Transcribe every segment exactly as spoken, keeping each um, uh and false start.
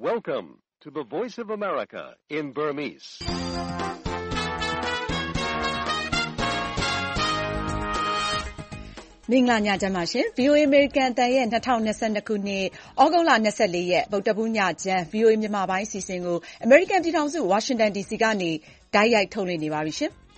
Welcome to the Voice of America in Burmese. ။မင်္ဂလာညချမ်းပါရှင်။ ဗွီအိုအေ American အသံရဲ့၂၀၂၂ခုနှစ်ဩဂုတ်လ၂၄ရက်ဗုဒ္ဓဟူးညချမ်း ဗွီအိုအေမြန်မာပိုင်းအစီအစဉ်ကိုအမေရိကန်ပြည်ထောင်စုဝါရှင်တန်ဒီစီကနေတိုက်ရိုက်ထုတ်လွှင့်နေပါပြီရှင်။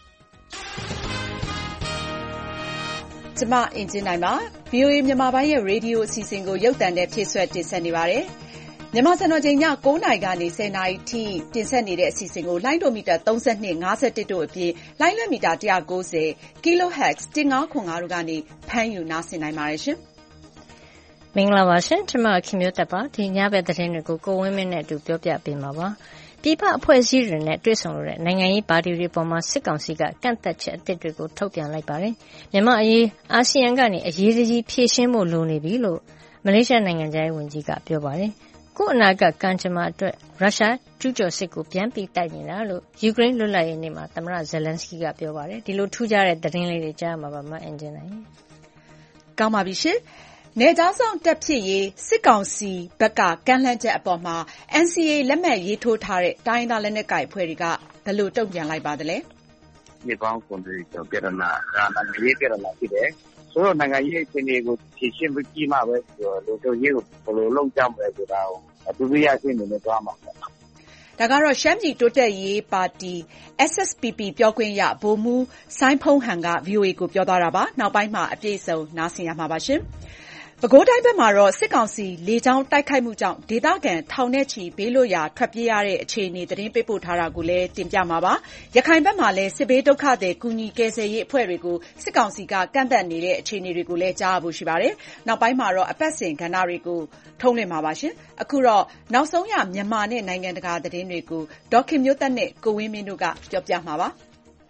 ကျွန်မအင်ဂျင်နိုင်ပါ။ ဗွီအိုအေမြန်မာပိုင်းရဲ့ရေဒီယိုအစီအစဉ်ကိုရုပ်သံနဲ့ဖြည့်ဆွတ်တင်ဆက်နေပါတယ်။မြန်မာစံတော်ချိန်ည၉နာရီကနေ၁၀နာရီထိတင်ဆက်နေတဲ့အစီအစဉ်ကိုလိုင်းဒိုမီတာသုံး၂ ၅၁တို့အပြင်လိုင်းလက်မီတာ၁၉၀ Kilohertz ၁၅ခွန်၅တို့ကနေဖမ်းယူနားဆင်နိုင်ပါတယ်ရှင်။မင်္ဂလာပါရှင်။ကျွန်မခင်မျိုးသက်ပါ။ဒီညဘက်သတင်းတွေကိုကိုဝင်းမင်းနဲ့အတူပြောပြပေးမှာပါ။ပြည်ပအဖွဲ့အစည်းတွေနဲ့တွေ့ဆုံလို့တဲ့နိုင်ငံရေးပါတီတွေပေါ်မှာစစ်ကောင်စီကကန့်သက်ချက်အသစ်တွေကိုထုတ်ပြန်လိုက်ပါတယ်။မြန်မာအရေးအာဆီယံကနေအရေးကြီးဖြည့်ရှင်းဖို့လိုနေပြီလို့မလေးရှားနိုင်ငံခြားရေးဝန်ကြီးကပြောပါတယ်။ကို့အနာဂတ်ကံကြမ္မာအတွက်ရုရှားကျူးကျော်စစ်ကိုပြန်ပြီးတိုက်နေတာလို့ယူကရိန်းလွတ်လပ်ရေးနေ့မှာသမ္မတဇယ်လန်စကီကပြောပါတယ်။ဒီလိုထူးခြားတဲ့သတင်းလေးတွေကြားမှာပါမအင်ဂျင်နိုင်။ကောင်းပါပြီရှင်။နယ်ခြားစောင့်တပ်ဖြစ်ရေးစစ်ကောင်စီဘက်ကကန့်လန့်ချက်အပေါ်မှာ အန်စီအေ လက်မှတ်ရေးထိုးထားတဲ့တိုင်းရင်းသားလက်နက်ကိုင်အဖွဲ့တွေကဘယ်လိုတုံ့ပြန်လိုက်ပါသလဲ။မြေပေါင်းကုန်တွေကျော်ပြဿနာဒါနိုင်ငံရေးပြဿနာဖြစ်တယ်။ဆိုတော့နိုင်ငံရေးအခြေအနေကိုဖြေရှင်းပြီးမှပဲဆိုတော့လူတို့ရေးကိုဘယ်လိုလုပ်ကြမလဲဆိုတာကိုအတူတူရရှိနေနေသွားမှာပေါ့။ဒါကတော့ရှမ်းပြည်တိုးတက်ရေးပါတီ အက်စ် အက်စ် ပီ ပီ ပြောခွင့်ရဗိုလ်မှူးစိုင်းဖုန်းဟန်က ဗွီအိုအေကိုပြောသွားတာပါ။နောက်ပိုင်းမှာအပြည့်အစုံနားဆင်ရမှာပါရှင်။ပဲခူးတိုင်းဘက်မှာတော့စစ်ကောင်စီလေကြောင်းတိုက်ခိုက်မှုကြောင့်ဒေသခံထောင်နဲ့ချီဘေးလွတ်ရာထွက်ပြေးရတဲ့အခြေအနေသတင်းပေးပို့ထားတာကိုလည်းတင်ပြမှာပါ။ရခိုင်ဘက်မှာလည်းစစ်ဘေးဒုက္ခသည်ကူညီကယ်ဆယ်ရေးအဖွဲ့တွေကိုစစ်ကောင်စီကကန့်သက်နေတဲ့အခြေအနေတွေကိုလည်းကြားရဖို့ရှိပါတယ်။နောက်ပိုင်းမှာတော့အပတ်စဉ်ကဏ္ဍတွေကိုထုတ်လွှင့်မှာပါရှင်။အခုတော့နောက်ဆုံးရမြန်မာနဲ့နိုင်ငံတကာသတင်းတွေကိုဒေါခင်မျိုးသက်နဲ့ကိုဝင်းမင်းတို့ကပြောပြမှာပါ။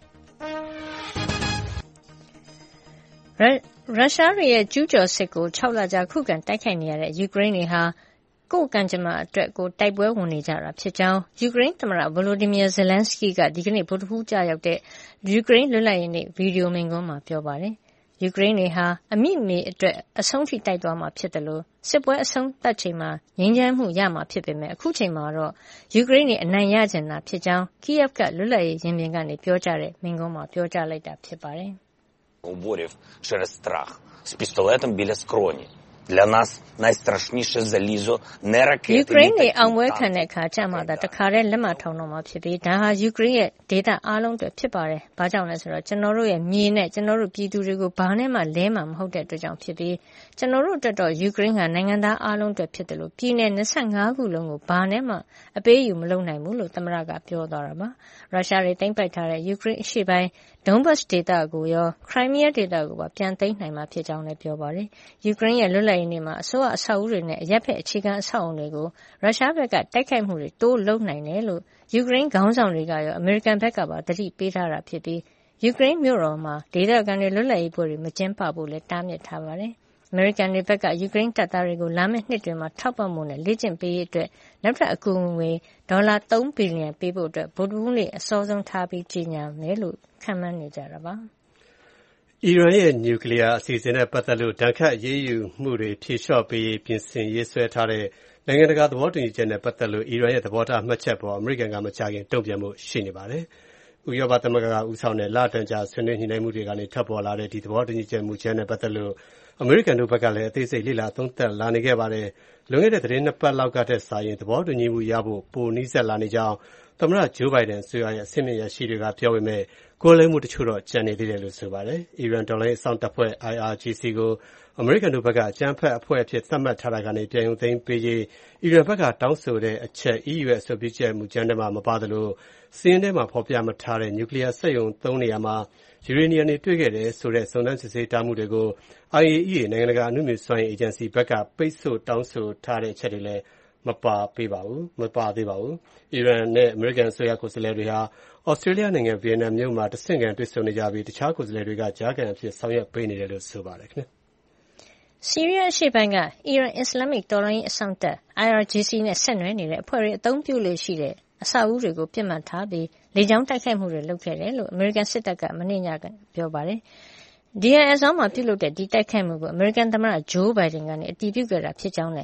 ရုရှားရဲ့ကျူးကျော်စစ်ကို၆လကြာခုခံတိုက်ခိုက်နေရတဲ့ယူကရိန်းတွေဟာကိုယ့်ကံကြမ္မာအတွက်ကိုတိုက်ပွဲဝင်နေကြတာဖြစ်ကြောင်းယူကရိန်းသမ္မတဗလိုဒီမီယာဇယ်လန်စကီကဒီကနေ့ဗုဒ္ဓဟူးကျရောက်တဲ့ယူကရိန်းလွတ်လပ်ရေးနေ့ဗီဒီယိုမိန့်ခွန်းမှာပြောပါတယ်။ယူကရိန်းတွေဟာအမိမြေအတွက်အဆုံးထိတိုက်သွားမှာဖြစ်တယ်လို့စစ်ပွဲအဆုံးသတ်ချိန်မှာငြိမ်းချမ်းမှုရမှာဖြစ်ပေမဲ့အခုချိန်မှာတော့ယူကရိန်းတွေအနိုင်ရချင်တာဖြစ်ကြောင်းကီယက်ကလွတ်လပ်ရေးရင်ပြင်ကနေပြောကြားတဲ့မိန့်ခွန်းမှာပြောကြားလိုက်တာဖြစ်ပါတယ်။ Уборів через страх з пістолетом біля скроні. Для нас найстрашніше залізо не ракети. ယူကရိန်းတွေအောင်ပွဲခံတဲ့အခါကျမှသာတခါတည်းလက်မထောင်တော့မှာဖြစ်ပြီးဒါဟာယူကရိန်းရဲ့ဒေသအားလုံးအတွက်ဖြစ်ပါတယ်။ဘာကြောင့်လဲဆိုတော့ကျွန်တော်တို့ရဲ့မြေနဲ့ကျွန်တော်တို့ပြည်သူတွေကိုဘာနဲ့မှလဲမှာမဟုတ်တဲ့အတွက်ကြောင့်ဖြစ်ပြီးကျွန်တော်တို့အတွက်တော့ယူကရိန်းကနိုင်ငံသားအားလုံးအတွက်ဖြစ်တယ်လို့ပြည်내၂၅ခုလုံးကိုဘာနဲ့မှအပေးယူမလုပ်နိုင်ဘူးလို့သမ္မတကပြောသွားတာပါ။ရုရှားတွေသိမ်းပိုက်ထားတဲ့ယူကရိန်းအရှေ့ပိုင်းဒုန်ဘတ်ဒေသကိုရောခရိုင်းမီးယားဒေသကိုပါပြန်သိမ်းနိုင်မှာဖြစ်ကြောင်းလည်းပြောပါတယ်။ယူကရိန်းရဲ့လွတ်လပ်ရေးနေ့မှာအစိုးရအဆောက်အဦတွေနဲ့အရပ်ဖက်အခြေခံအဆောက်အဦတွေကိုရုရှားဘက်ကတိုက်ခိုက်မှုတွေတိုးလုပ်နိုင်တယ်လို့ယူကရိန်းခေါင်းဆောင်တွေကရောအမေရိကန်ဘက်ကပါသတိပေးထားတာဖြစ်ပြီးယူကရိန်းမြို့တော်မှာဒေသခံတွေလွတ်လပ်ရေးပွဲတွေမကျင်းပဖို့လည်းတားမြစ်ထားပါတယ်။အမေရိကန်တွေဘက်ကယူကရိန်းတပ်သားတွေကိုလာမယ့်နှစ်တွေမှာထောက်ပံ့မှုနဲ့လေ့ကျင့်ပေးရေးအတွက်နောက်ထပ်အကူအညီဒေါ်လာသုံးဘီလီယံပေးဖို့အတွက်ဗုဒ္ဓဟူးနေ့အစောဆုံးထားပြီးကြေညာမယ်လို့ခန့်မှန်းနေကြတာပါ။အီရန်ရဲ့နျူကလ িয়ার အစီအစဉ်နဲ့ပတ်သက်လို့ဒဏ်ခတ်အရေးယူမှုတွေဖြေလျှော့ပေးရေးပြင်ဆင်ရေးဆွဲထားတဲ့နိုင်ငံတကာသဘောတူညီချက်နဲ့ပတ်သက်လို့အီရန်ရဲ့သဘောထားမှတ်ချက်ပေါ်အမေရိကန်ကမကြာခင်တုံ့ပြန်မှုရှိနေပါတယ်။ဥရောပသမဂ္ဂကဦးဆောင်တဲ့လတန်ကြာဆွေးနွေးညှိနှိုင်းမှုတွေကနေထပ်ပေါ်လာတဲ့ဒီသဘောတူညီချက်မူကြမ်းနဲ့ပတ်သက်လို့အမေရိကန်တို့ဘက်ကလည်းအသေးစိတ်လေ့လာသုံးသပ်လာနေခဲ့ပါတယ်။လွန်ခဲ့တဲ့သတင်းနှစ်ပတ်လောက်ကတည်းကစာရင်သဘောတူညီမှုရဖို့ပိုနီးစပ်လာနေကြောင်းသမ္မတဂျိုးဘိုင်ဒန်အစိုးရရဲ့အဆင့်မြင့်ရရှိတွေကပြောပေမဲ့ကိုယ်လည်းမှုတချို့တော့ကြံနေသေးတယ်လို့ဆိုပါတယ်။အီရန်တော်လိုင်းအစောင့်တပ်ဖွဲ့ အိုင် အာർ ဂျီ စီ ကိုအမေရိကန်တို့ဘက်ကအကြမ်းဖက်အဖွဲ့အဖြစ်သတ်မှတ်ထားတာကနေပြန်ရုပ်သိမ်းပေးရေးအီရန်ဘက်ကတောင်းဆိုတဲ့အချက် အီးယူ ရဲ့အဆိုပြုချက်မူကြမ်းထဲမှာမပါသလိုစီးရင်ထဲမှာဖော်ပြမထားတဲ့နျူကလ িয়ার စက်ရုံသုံးနေရာမှာယူရေနီယံတွေတွေ့ခဲ့တယ်ဆိုတဲ့စုံစမ်းစစ်ဆေးထားမှုတွေကို အိုင် အေ အီ အေ နိုင်ငံတကာအနုမြူစွမ်းအင်အေဂျင်စီဘက်ကပိတ်ဆို့တောင်းဆိုထားတဲ့အချက်တွေလည်းမပါပေးပါဘူးမပါသေးပါဘူး။အီရန်နဲ့အမေရိကန်အစိုးရကိုယ်စားလှယ်တွေဟာဩစတြေးလျနိုင်ငံဗီယက်နမ်မြို့မှာတဆင့်ခံတွေ့ဆုံနေကြပြီးတခြားကိုယ်စားလှယ်တွေကကြားခံအဖြစ်ဆောင်ရွက်ပေးနေတယ်လို့ဆိုပါတယ်ခင်ဗျ။ဆီးရီးယားအရှေ့ပိုင်းကအီရန်အစ္စလာမစ်တော်လှန်ရေးအစောင့်တပ် အိုင် အာರ್ ဂျီ စီ နဲ့ဆက်နွယ်နေတဲ့အဖွဲ့တွေအသုံးပြုလေရှိတဲ့အဆောက်အဦတွေကိုပြစ်မှတ်ထားပြီးလေကြောင်းတိုက်ခိုက်မှုတွေလုပ်ခဲ့တယ်လို့အမေရိကန်စစ်တပ်ကမနေ့ညကပြောပါတယ်။ ဒီ အယ် အယ် ဇောမှာပြုလုပ်တဲ့ဒီတိုက်ခိုက်မှုကိုအမေရိကန်သမ္မတဂျိုးဘိုင်ဒန်ကအတည်ပြုခဲ့တာဖြစ်ကြောင်းနဲ့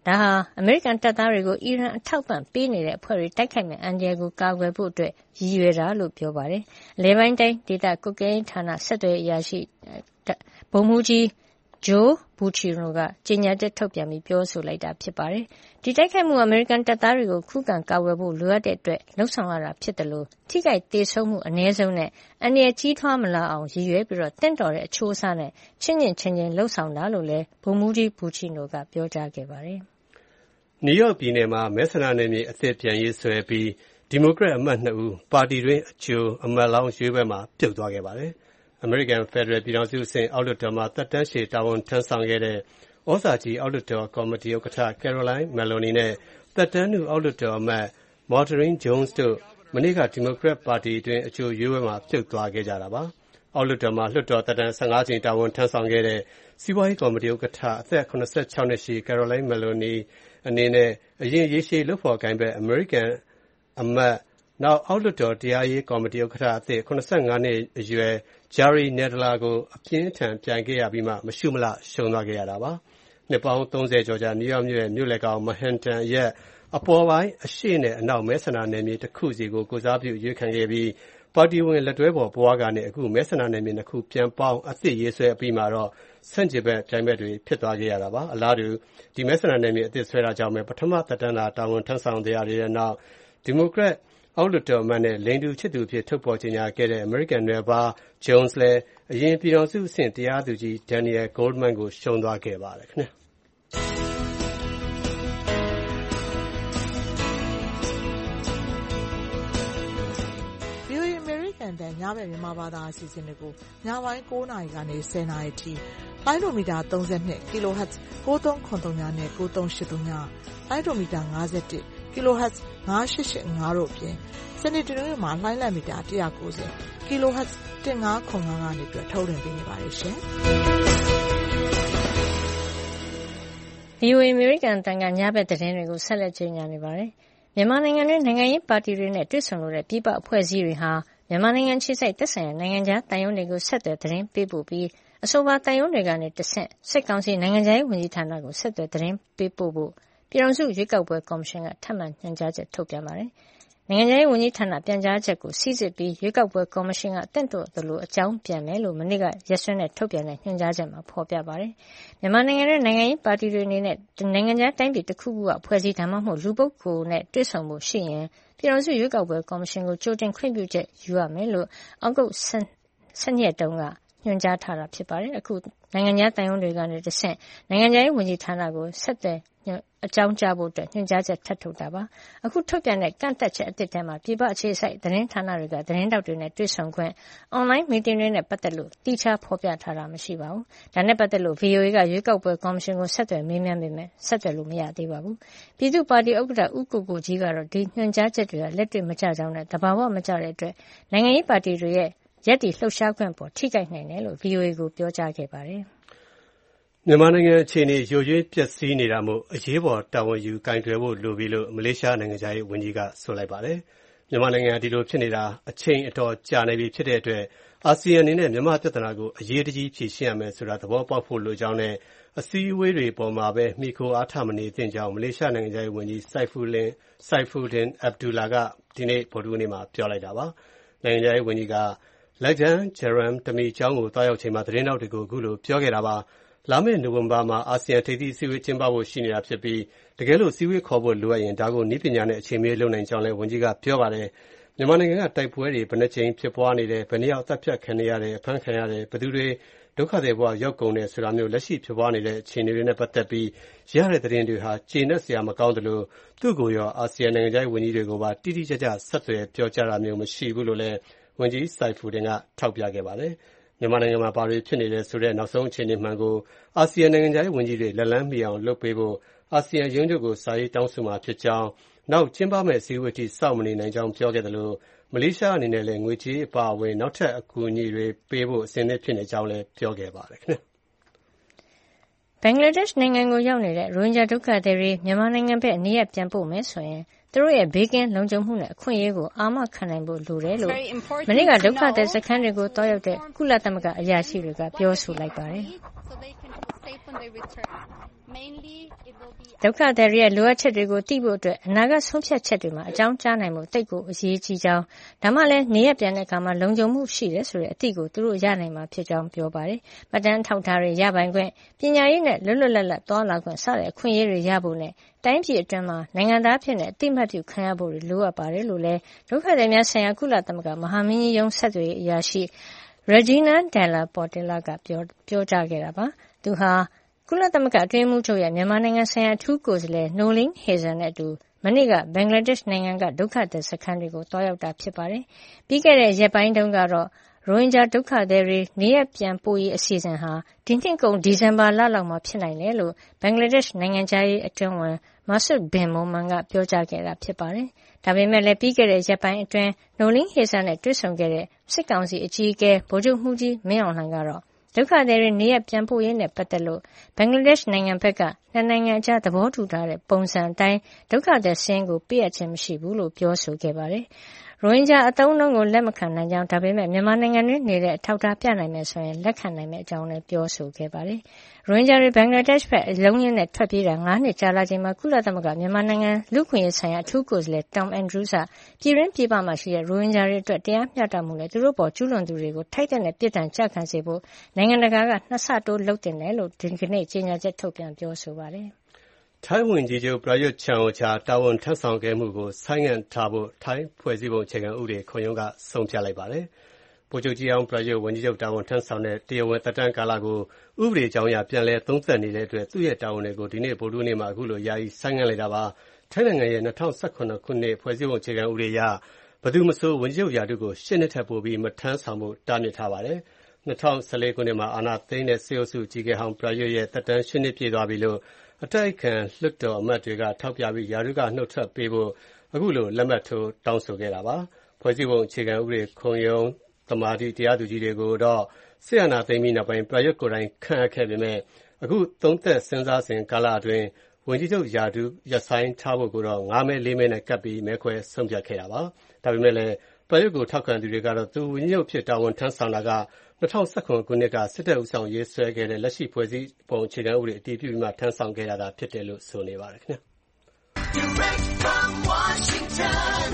ဒါဟာအမေရိကန်တပ်သားတွေကိုအီရန်အထောက်ပံ့ပေးနေတဲ့အဖွဲ့တွေတိုက်ခိုက်မယ့်အန္တရာယ်ကိုကာကွယ်ဖို့အတွက်ရည်ရွယ်တာလို့ပြောပါတယ်။အလယ်ပိုင်းတိုင်းဒေသကွပ်ကဲရေးဌာနဆက်သွယ်ရေးအရာရှိဗိုလ်မှူးကြီးဂျိုးဘူချီရိုကကြေညာချက်ထုတ်ပြန်ပြီးပြောဆိုလိုက်တာဖြစ်ပါတယ်။ဒီတိုက်ခိုက်မှုအမေရိကန်တပ်သားတွေကိုခုခံကာကွယ်ဖို့လိုအပ်တဲ့အတွက်လှုံ့ဆော်ရတာဖြစ်တယ်လို့ထိခိုက်ဒေဆုံးမှုအ ਨੇ ဆုံးနဲ့အန္တရာယ်ကြီးထွားမလာအောင်ရည်ရွယ်ပြီးတော့တင့်တော်တဲ့အချိုးအစားနဲ့ချင်းချင်းချင်းချင်းလှုံ့ဆော်တာလို့လည်းဗိုလ်မှူးကြီးဘူချီရိုကပြောကြားခဲ့ပါတယ်။နယူးယောက်ပြည်နယ်မှာမဲဆန္ဒနယ်မြေအသစ်ပြန်ရေးဆွဲပြီးဒီမိုကရက်အမတ်နှစ်ဦးပါတီတွင်းအချိုးအမတ်လောင်းရွေးပွဲမှာပြုတ်သွားခဲ့ပါတယ်။အမေရိကန်ဖက်ဒရယ်ပြည်ထောင်စုအဆင့်အောက်လွှတ်တော်မှာသက်တမ်းရှည်တာဝန်ထမ်းဆောင်ခဲ့တဲ့ဩဇာကြီးအောက်လွှတ်တော်ကော်မတီဥက္ကဋ္ဌ Caroline Maloney နဲ့သက်တမ်းနုအောက်လွှတ်တော်အမတ် Montague Jones တို့မနေ့ကဒီမိုကရက်ပါတီအတွင်းအချိုရွေးပွဲမှာပြုတ်သွားခဲ့ကြတာပါ။အောက်လွှတ်တော်မှာလွှတ်တော်သက်တမ်း၁၅ကြိမ်တာဝန်ထမ်းဆောင်ခဲ့တဲ့စီးပွားရေးကော်မတီဥက္ကဋ္ဌအသက်၇၆နှစ်ရှိ Caroline Maloney အနေနဲ့အရင်ရေရှည်လုပ်ဖော်ကိုင်ဘက်အမေရိကန်အမတ်နောက်အောက်လွှတ်တော်တရားရေးကော်မတီဥက္ကဋ္ဌအသစ်၇၅နှစ်အရွယ် Jerry Nadler ကိုအပြင်းထန်ပြိုင်ခဲ့ရပြီးမှမရှုမလှရှုံးသွားခဲ့ရတာပါ။နှစ်ပေါင်းသုံးဆယ်ကျော်ကြာနယူးယောက်မြို့ရဲ့မြို့လယ်ကောင် Manhattan ရဲ့အပေါ်ပိုင်းအရှေ့နဲ့အနောက်မဲဆန္ဒနယ်မြေတစ်ခုစီကိုကိုစားပြုရွေးခံခဲ့ပြီးပါတီဝင်လက်တွဲပေါ်ဘွားကနေအခုမဲဆန္ဒနယ်မြေနှစ်ခုပြန်ပေါင်းအသစ်ရေးဆွဲအပြီးမှာတော့ဆန့်ကျင်ဘက်ပြိုင်ဘက်တွေဖြစ်သွားခဲ့ရတာပါ။အလားတူဒီမဲဆန္ဒနယ်မြေအသစ်ဆွဲတာကြောင့်ပဲပထမသက်တမ်းသာတာဝန်ထမ်းဆောင်တဲ့ရတဲ့နောက်ဒီမိုကရက်အောက်လွှတ်တော်အမတ်နဲ့လိင်တူချစ်သူဖြစ်ထုတ်ပေါ်ကြေညာခဲ့တဲ့ American နွယ်ဖွား Jones လည်းအရင်ပြည်ထောင်စုအဆင့်တရားသူကြီး Daniel Goldman ကိုရှုံးသွားခဲ့ပါတယ်ခင်ဗျာ။ VOA American တန်ညဘက်မြန်မာဘာသာအစီအစဉ်တွေကိုညပိုင်း၉နာရီကနေ၁၀နာရီထိလိုင်းဒိုမီတာ၃၂ kilohertz ၉၃၇၃နဲ့၉၃၈၃လိုင်းဒိုမီတာ၅၁kilohertz ၅၈၈၅တို့အပြင်စနေတနင်္ဂနွေမှာလှိုင်းလတ်မီတာ၁၉၀ kilohertz ၁၅၇၅ကနေပြီးထုတ်လွှင့်ပေးနေပါတယ်ရှင်။ VOA American တန်ကညဘက်သတင်းတွေကိုဆက်လက်ကြေညာနေပါတယ်။မြန်မာနိုင်ငံတွင်းနိုင်ငံရေးပါတီတွေနဲ့တွေ့ဆုံလို့တဲ့ပြည်ပအဖွဲ့အစည်းတွေဟာမြန်မာနိုင်ငံခြေစိုက်သက်ဆိုင်ရာနိုင်ငံခြားတန်ယုံတွေကိုဆက်သွယ်သတင်းပေးပို့ပြီးအဆိုပါတန်ယုံတွေကနေတဆင့်စစ်ကောင်စီနိုင်ငံခြားရေးဝန်ကြီးဌာနကိုဆက်သွယ်သတင်းပေးပို့ဖို့ပြည်ထောင်စုရွေးကောက်ပွဲကော်မရှင်ကထပ်မံညွှန်ကြားချက်ထုတ်ပြန်ပါတယ်။နိုင်ငံခြားရေးဝန်ကြီးဌာနပြန်ကြားချက်ကိုစစ်စစ်ပြီးရွေးကောက်ပွဲကော်မရှင်ကတင့်တော်သလိုအကြောင်းပြန်မယ်လို့မနေ့ကရက်စွဲနဲ့ထုတ်ပြန်တဲ့ညွှန်ကြားချက်မှာဖော်ပြပါတယ်။မြန်မာနိုင်ငံရဲ့နိုင်ငံရေးပါတီတွေအနေနဲ့နိုင်ငံခြားတိုင်းပြည်တစ်ခုခုကဖွဲ့စည်းဒါမှမဟုတ်လူပုဂ္ဂိုလ်နဲ့တွေ့ဆုံမှုရှိရင်ပြည်ထောင်စုရွေးကောက်ပွဲကော်မရှင်ကိုကြိုတင်ခွင့်ပြုချက်ယူရမယ်လို့အောက်တိုဘာ၁၂ရက်တုန်းကညွှန်ကြားထားတာဖြစ်ပါတယ်။အခုနိုင်ငံခြားတန်ယုံတွေကနေတဆင့်နိုင်ငံခြားရေးဝန်ကြီးဌာနကိုဆက်သွယ်အကြောင်းကြားဖို့အတွက်ညွှန်ကြားချက်ထပ်ထုတ်တာပါ။အခုထုတ်ပြန်တဲ့ကန့်သက်ချက်အသစ်ထဲမှာပြည်ပအခြေစိုက်သတင်းဌာနတွေကသတင်းတောက်တွေနဲ့တွေ့ဆုံခွင့်အွန်လိုင်းမီတင်တွေနဲ့ပတ်သက်လို့တိကျဖော်ပြထားတာမရှိပါဘူး။ဒါနဲ့ပတ်သက်လို့ ဗွီအိုအေ ကရွေးကောက်ပွဲကော်မရှင်ကိုဆက်သွယ်မေးမြန်းပေမဲ့ဆက်သွယ်လို့မရသေးပါဘူး။ပြည်သူ့ပါတီဥက္ကဋ္ဌဦးကိုကိုကြီးကတော့ဒီညွှန်ကြားချက်တွေကလက်တွေ့မကျကြောင်းနဲ့တဘာဝမကျတဲ့အတွက်နိုင်ငံရေးပါတီတွေရဲ့ရက်တီလှုပ်ရှားခွင့်ပေါ်ထိခိုက်နိုင်တယ်လို့ ဗွီအိုအေ ကိုပြောကြားခဲ့ပါတယ်။မြန်မာနိုင်ငံအခြေအနေယိုယွင်းပျက်စီးနေတာမို့အရေးပေါ်တာဝန်ယူကိုင်တွယ်ဖို့လိုပြီလို့မလေးရှားနိုင်ငံခြားရေးဝန်ကြီးကဆိုလိုက်ပါတယ်။မြန်မာနိုင်ငံဒီလိုဖြစ်နေတာအချိန်အတော်ကြာနေပြီဖြစ်တဲ့အတွက်အာဆီယံအနေနဲ့မြန်မာပြဿနာကိုအရေးတကြီးဖြေရှင်းရမယ်ဆိုတာသဘောပေါက်ဖို့လိုကြောင်းနဲ့အစည်းအဝေးတွေပေါ်မှာပဲမိခိုအားထားမနေသင့်ကြောင်းမလေးရှားနိုင်ငံခြားရေးဝန်ကြီး Saifuddin Saifuddin Abdullah ကဒီနေ့ဗုဒ္ဓဟူးနေ့မှာပြောလိုက်တာပါ။နိုင်ငံခြားရေးဝန်ကြီးကလက်ဒန်ဂျရမ်တမီကျောင်းကိုတွားရောက်ချိန်မှာသတင်းတောက်တွေကိုအခုလိုပြောခဲ့တာပါ။လာမယ့်နိုဝင်ဘာမှာအာဆီယံထိပ်သီးအစည်းအဝေးကျင်းပဖို့ရှိနေတာဖြစ်ပြီးတကယ်လို့အစည်းအဝေးခေါ်ဖို့လိုအပ်ရင်ဒါကိုနည်းပညာနဲ့အချိန်မီလုပ်နိုင်ကြောင်းလည်းဝန်ကြီးကပြောပါတယ်။မြန်မာနိုင်ငံကတိုက်ပွဲတွေဘယ်နှကြိမ်ဖြစ်ပွားနေတယ်၊ဘယ်နှယောက်သတ်ဖြတ်ခံနေရတယ်၊အဖမ်းခံရတယ်၊ဘယ်သူတွေဒုက္ခသည်ဘဝရောက်ကုန်တယ်ဆိုတာမျိုးလက်ရှိဖြစ်ပွားနေတဲ့အခြေအနေတွေနဲ့ပတ်သက်ပြီးရတဲ့သတင်းတွေဟာကျေနပ်စရာမကောင်းသလိုသူ့ကိုရောအာဆီယံနိုင်ငံခြားရေးဝန်ကြီးတွေကိုပါတိတိကျကျဆက်သွယ်ပြောကြားတာမျိုးမရှိဘူးလို့လည်းဝန်ကြီး Saifuddin ကထောက်ပြခဲ့ပါတယ်။မြန်မာနိုင်ငံမှာဘာတွေဖြစ်နေလဲဆိုတဲ့နောက်ဆုံးအခြေအနေမှန်ကိုအာဆီယံနိုင်ငံခြားရေးဝန်ကြီးတွေလက်လန်းမီအောင်လုပ်ပေးဖို့အာဆီယံရုံးချုပ်ကိုစာရေးတောင်းဆိုမှာဖြစ်ကြောင်းနောက်ကျင်းပမယ့်အစည်းအဝေးထိစောင့်မနေနိုင်ကြောင်းပြောခဲ့တယ်လို့မလေးရှားအနေနဲ့လည်းငွေကြေးအပါအဝင်နောက်ထပ်အကူအညီတွေပေးဖို့အဆင်သင့်ဖြစ်နေကြောင်းလည်းပြောခဲ့ပါတယ်ခင်ဗျာဘင်္ဂလားဒေ့ရှ်နိုင်ငံကိုရောက်နေတဲ့ရိုဟင်ဂျာဒုက္ခသည်တွေမြန်မာနိုင်ငံဘက်နေရပ်ပြန်ပို့မယ်ဆိုရင်သူတို့ရဲ့ဘေးကင်းလုံခြုံမှုနဲ့အခွင့်အရေးကိုအာမခံနိုင်ဖို့လိုတယ်လို့မနေ့ကဒုက္ခသည်စခန်းတွေကိုတွားရောက်တဲ့ကုလသမဂ္ဂအရာရှိတွေကပြောဆိုလိုက်ပါတယ်။ဒုက္ခသည်တွေရဲ့လိုအပ်ချက်တွေကိုသိဖို့အတွက်အနာဂတ်ဆုံးဖြတ်ချက်တွေမှာအကြောင်းကြားနိုင်မှုတိတ်ကိုအရေးကြီးကြောင်းဒါမှလည်းနေရပြန်တဲ့အခါမှာလုံခြုံမှုရှိတယ်ဆိုတဲ့အသည့်ကိုသူတို့ရနိုင်မှာဖြစ်ကြောင်းပြောပါတယ်။မှတ်တမ်းထောက်ထားတွေရပိုင်ခွင့်ပညာရေးနဲ့လွတ်လွတ်လပ်လပ်သွားလာခွင့်စတဲ့အခွင့်အရေးတွေရဖို့နဲ့တိုင်းပြည်အတွင်းမှာနိုင်ငံသားဖြစ်တဲ့အတိမတ်ပြုခံရဖို့လိုအပ်ပါတယ်လို့လည်းဒုက္ခသည်များဆိုင်ရာကုလသမဂ္ဂမဟာမင်းကြီးရုံးဆက်သွယ်ရေးအရာရှိ Regina Della Portella ကပြောပြောကြားခဲ့တာပါ။သူဟာကုလသမဂ္ဂအတွင်းမှုချုပ်ရဲ့မြန်မာနိုင်ငံဆိုင်ရာအထူးကိုယ်စားလှယ် Noeleen Heyzer နဲ့အတူမနေ့ကဘင်္ဂလားဒေ့ရှ်နိုင်ငံကဒုက္ခသည်စခန်းတွေကိုတွားရောက်တာဖြစ်ပါတယ်။ပြီးခဲ့တဲ့ရက်ပိုင်းတုန်းကတော့ရိုဟင်ဂျာဒုက္ခသည်တွေနေရပ်ပြန်ပို့ရေးအစီအစဉ်ဟာဒီနှစ်ကုန်ဒီဇင်ဘာလလောက်မှာဖြစ်နိုင်တယ်လို့ဘင်္ဂလားဒေ့ရှ်နိုင်ငံသားရေးအတွင်းဝန် Masud Bin Momen ကပြောကြားခဲ့တာဖြစ်ပါတယ်။ဒါပေမဲ့လည်းပြီးခဲ့တဲ့ရက်ပိုင်းအတွင်း Noeleen Heyzer နဲ့တွေ့ဆုံခဲ့တဲ့စစ်ကောင်စီအကြီးအကဲဗိုလ်ချုပ်မှူးကြီးမင်းအောင်လှိုင်ကတော့ဒုက္ခသည်တွေနေရပ်ပြန်ပို့ရေးနဲ့ပတ်သက်လို့ဘင်္ဂလားဒေ့ရှ်နိုင်ငံဘက်ကနှစ်နိုင်ငံအကြားသဘောတူထားတဲ့ပုံစံအတိုင်းဒုက္ခသည်စင်းကိုပေးအပ်ခြင်းမရှိဘူးလို့ပြောဆိုခဲ့ပါတယ်။ရိုဟင်ဂျာအသုံးအနှုန်းကိုလက်မခံနိုင်ကြောင်းဒါပေမဲ့မြန်မာနိုင်ငံတွင်းနေတဲ့အထောက်အထားပြနိုင်မယ်ဆိုရင်လက်ခံနိုင်မယ့်အကြောင်းလည်းပြောဆိုခဲ့ပါတယ်။ရိုဟင်ဂျာတွေဘင်္ဂလားဒေ့ရှ်ဘက်အလုံးရင်းနဲ့ထွက်ပြေးတာငါးနှစ်ကြာလာချိန်မှာကုလသမဂ္ဂမြန်မာနိုင်ငံလူ့အခွင့်အရေးဆိုင်ရာအထူးကိုယ်စားလှယ် Tom Andrews ကပြည်တွင်းပြည်ပမှာရှိတဲ့ရိုဟင်ဂျာတွေအတွက်တရားမျှတမှုနဲ့သူတို့ပေါ်ကျူးလွန်သူတွေကိုထိုက်တဲ့နဲ့ပြစ်ဒဏ်ကျခံစေဖို့နိုင်ငံတကာကနှစ်ဆတိုးလုပ်တင်တယ်လို့ဒီကနေ့ကြေညာချက်ထုတ်ပြန်ပြောဆိုပါတယ်။ထိုင်းဝန်ကြီးချုပ်ပရာယွတ်ချန်အိုချာတာဝန်ထမ်းဆောင်ခဲ့မှုကိုဆိုင်းငံ့ထားဖို့ထိုင်းဖွဲ့စည်းပုံအခြေခံဥပဒေခုံရုံးကဆုံးဖြတ်လိုက်ပါတယ်။ဗိုလ်ချုပ်ကြီးအောင်ပရာယွတ်ဝန်ကြီးချုပ်တာဝန်ထမ်းဆောင်တဲ့တရားဝင်သက်တမ်းကာလကိုဥပဒေကြောင်းအရပြန်လည်သုံးသပ်နေတဲ့အတွက်သူ့ရဲ့တာဝန်တွေကိုဒီနေ့ဗုဒ္ဓဟူးနေ့မှာအခုလိုယာယီဆိုင်းငံ့လိုက်တာပါ။ထိုင်းနိုင်ငံရဲ့၂၀၁၇ခုနှစ်ဖွဲ့စည်းပုံအခြေခံဥပဒေအရဘယ်သူမဆိုဝန်ကြီးချုပ်ရာထူးကိုရှစ်နှစ်ထက်ပိုပြီးမထမ်းဆောင်ဖို့တားမြစ်ထားပါတယ်။၂၀၁၄ခုနှစ်မှာအာဏာသိမ်းတဲ့စစ်အုပ်စုအကြီးအကဲဟောင်းပရာယွတ်ရဲ့သက်တမ်းရှစ်နှစ်ပြည့်သွားပြီလို့အတိုက်အခံလွှတ်တော်အမတ်တွေကထောက်ပြပြီးရာထူးကနှုတ်ထွက်ပေးဖို့အခုလိုလက်မှတ်ထိုးတောင်းဆိုခဲ့တာပါ။ဖွဲ့စည်းပုံအခြေခံဥပဒေခုံရုံးသမာဓိတရားသူကြီးတွေကိုတော့စစ်အာဏာသိမ်းပြီးနောက်ပိုင်းပရာယွတ်ကိုယ်တိုင်ခန့်အပ်ခဲ့ပေမဲ့အခုသုံးသက်စဉ်းစားစဉ်ကာလအတွင်းဝန်ကြီးချုပ်ရာထူးရပ်ဆိုင်းထားဖို့ကိုတော့ငါးမဲလေးမဲနဲ့ကပ်ပြီးမဲခွဲဆုံးဖြတ်ခဲ့တာပါ။ဒါပေမဲ့လည်းပရာယွတ်ကိုထောက်ခံသူတွေကတော့သူဝန်ကြီးချုပ်ဖြစ်တာဝန်ထမ်းဆောင်တာက၂၀၁၇ခုနှစ်ကစစ်တပ်ဦးဆောင်ရေးဆွဲခဲ့တဲ့လက်ရှိဖွဲ့စည်းပုံအခြေခံဥပဒေအတည်ပြုပြီးမှထမ်းဆောင်ခဲ့ရတာဖြစ်တယ်လို့ဆိုနေပါတယ်ခင်ဗျာ။ Direct from Washington,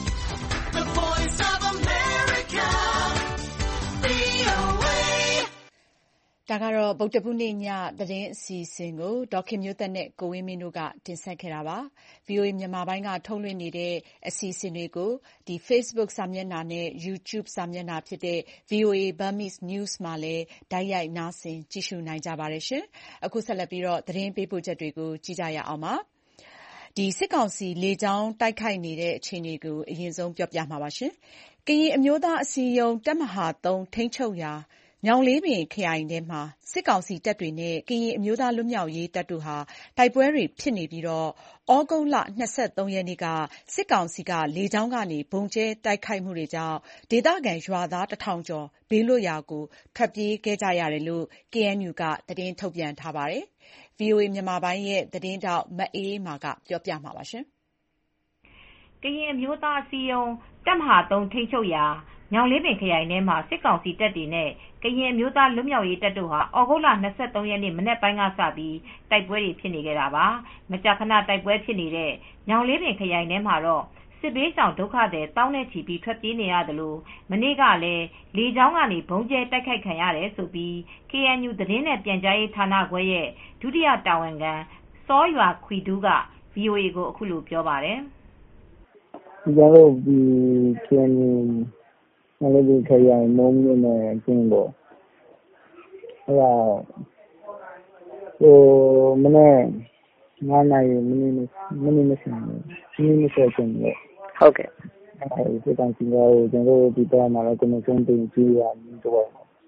the voice of America, ဗွီအိုအေဒါကတော့ဗုဒ္ဓဟူးနေ့ညသတင်းအစီအစဉ်ကိုဒေါက်ခင်မျိုးသက်နဲ့ကိုဝင်းမင်းတို့ကတင်ဆက်ခဲ့တာပါ။ ဗွီအိုအေမြန်မာပိုင်းကထုတ်လွှင့်နေတဲ့အစီအစဉ်တွေကိုဒီ Facebook စာမျက်နှာနဲ့ YouTube စာမျက်နှာဖြစ်တဲ့ ဗွီအိုအေ Burmese News မှာလည်းတိုက်ရိုက်နားဆင်ကြည့်ရှုနိုင်ကြပါတယ်ရှင်။အခုဆက်လက်ပြီးတော့သတင်းပေးပို့ချက်တွေကိုကြည့်ကြရအောင်ပါ။ဒီစစ်ကောင်စီလေကြောင်းတိုက်ခိုက်နေတဲ့အခြေအနေကိုအရင်ဆုံးပြောပြမှာပါရှင်။ကရင်အမျိုးသားအစည်းအရုံးတပ်မဟာသုံးထိန်းချုပ်ရာညောင်လေးပင်ခရိုင်ထဲမှာစစ်ကောင်စီတပ်တွေနဲ့ကရင်အမျိုးသားလွတ်မြောက်ရေးတပ်တို့ဟာတိုက်ပွဲတွေဖြစ်နေပြီးတော့ဩဂုတ်လ၂၃ရက်နေ့ကစစ်ကောင်စီကလေကြောင်းကနေဘုံကျဲတိုက်ခိုက်မှုတွေကြောင့်ဒေသခံရွာသားတစ်ထောင်ကျော်ဘေးလွတ်ရာကိုထွက်ပြေးခဲ့ကြရတယ်လို့ ကေအန်ယူ ကသတင်းထုတ်ပြန်ထားပါတယ်။ ဗွီအိုအေမြန်မာပိုင်းရဲ့သတင်းထောက်မအေးအေးမာကပြောပြမှာပါရှင်။ကရင်အမျိုးသားအစည်းအရုံးတပ်မဟာသုံးထိန်းချုပ်ရာညောင်လေးပင်ခရိုင်ထဲမှာစစ်ကောင်စီတပ်တွေနဲ့ကရင်အမျိုးသားလွတ်မြောက်ရေးတပ်တို့ဟာဩဂုတ်လ၂၃ရက်နေ့မနက်ပိုင်းကစပြီးတိုက်ပွဲတွေဖြစ်နေခဲ့တာပါ။မကြာခဏတိုက်ပွဲဖြစ်နေတဲ့ညောင်လေးပင်ခရိုင်ထဲမှာတော့စစ်ဘေးရှောင်ဒုက္ခသည်သောင်းနဲ့ချီပြီးထွက်ပြေးနေရသလိုမနေ့ကလည်းလေကြောင်းကနေဘုံကျဲတိုက်ခိုက်ခံရတယ်လို့ ကေအန်ယူ သတင်းနဲ့ပြန်ကြားရေးဌာနခွဲရဲ့ဒုတိယတာဝန်ခံစောရွာခွီဒူးက ဗွီအိုအေကိုအခုလိုပြောပါတယ်။ကျနော်တို့ဒီကေအန်ယူညောင်လေးပင်ခရိုင်မုန်းမြို့နယ်အတွင်းပေါ့အဲဒါဟိုမနေ့ငါးနာရီမိနစ်မိနစ်၂၀မိနစ်၂၀ကျော်ကျော်လို့ဟုတ်ကဲ့အဲဒီစစ်ကောင်စီကကျွန်တော်တို့ဒီဘက်မှာလည်းကျွန်တော်ဆုံးတင်ကြည့်ရပြီးတော့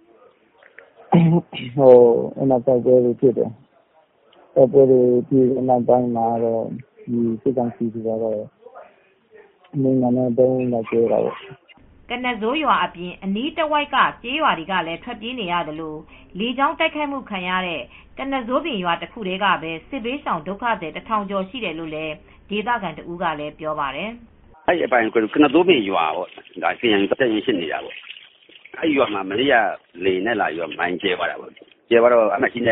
ဟိုအနောက်ဘက်ကိုဖြစ်တယ်အဲ့ပေါ်ဒီနောက်ပိုင်းမှာတော့ဒီစစ်ကောင်စီကတော့မင်းနဲ့တုံးလာကြတာပေါ့ကနဇိုးရွာအပြင်အနီးတဝိုက်ကကျေးရွာတွေကလည်းထွက်ပြေးနေရတယ်လို့လေကြောင်းတိုက်ခိုက်မှုခံရတဲ့ကနဇိုးပင်ရွာတစ်ခုတည်းကပဲစစ်ဘေးရှောင်ဒုက္ခသည်တစ်ထောင်ကျော်ရှိတယ်လို့လည်းဒေသခံတဦးကလည်းပြောပါတယ်။အဲ့အပိုင်းကနဇိုးပင်ရွာပေါ့ဒါစီရင်တက်ရင်ရှိနေတာပေါ့အဲ့ရွာမှာမနေ့ကလေနဲ့လာရွာမိုင်းကျဲသွားတာပေါ့ကျဲသွားတော့အမရှိနဲ့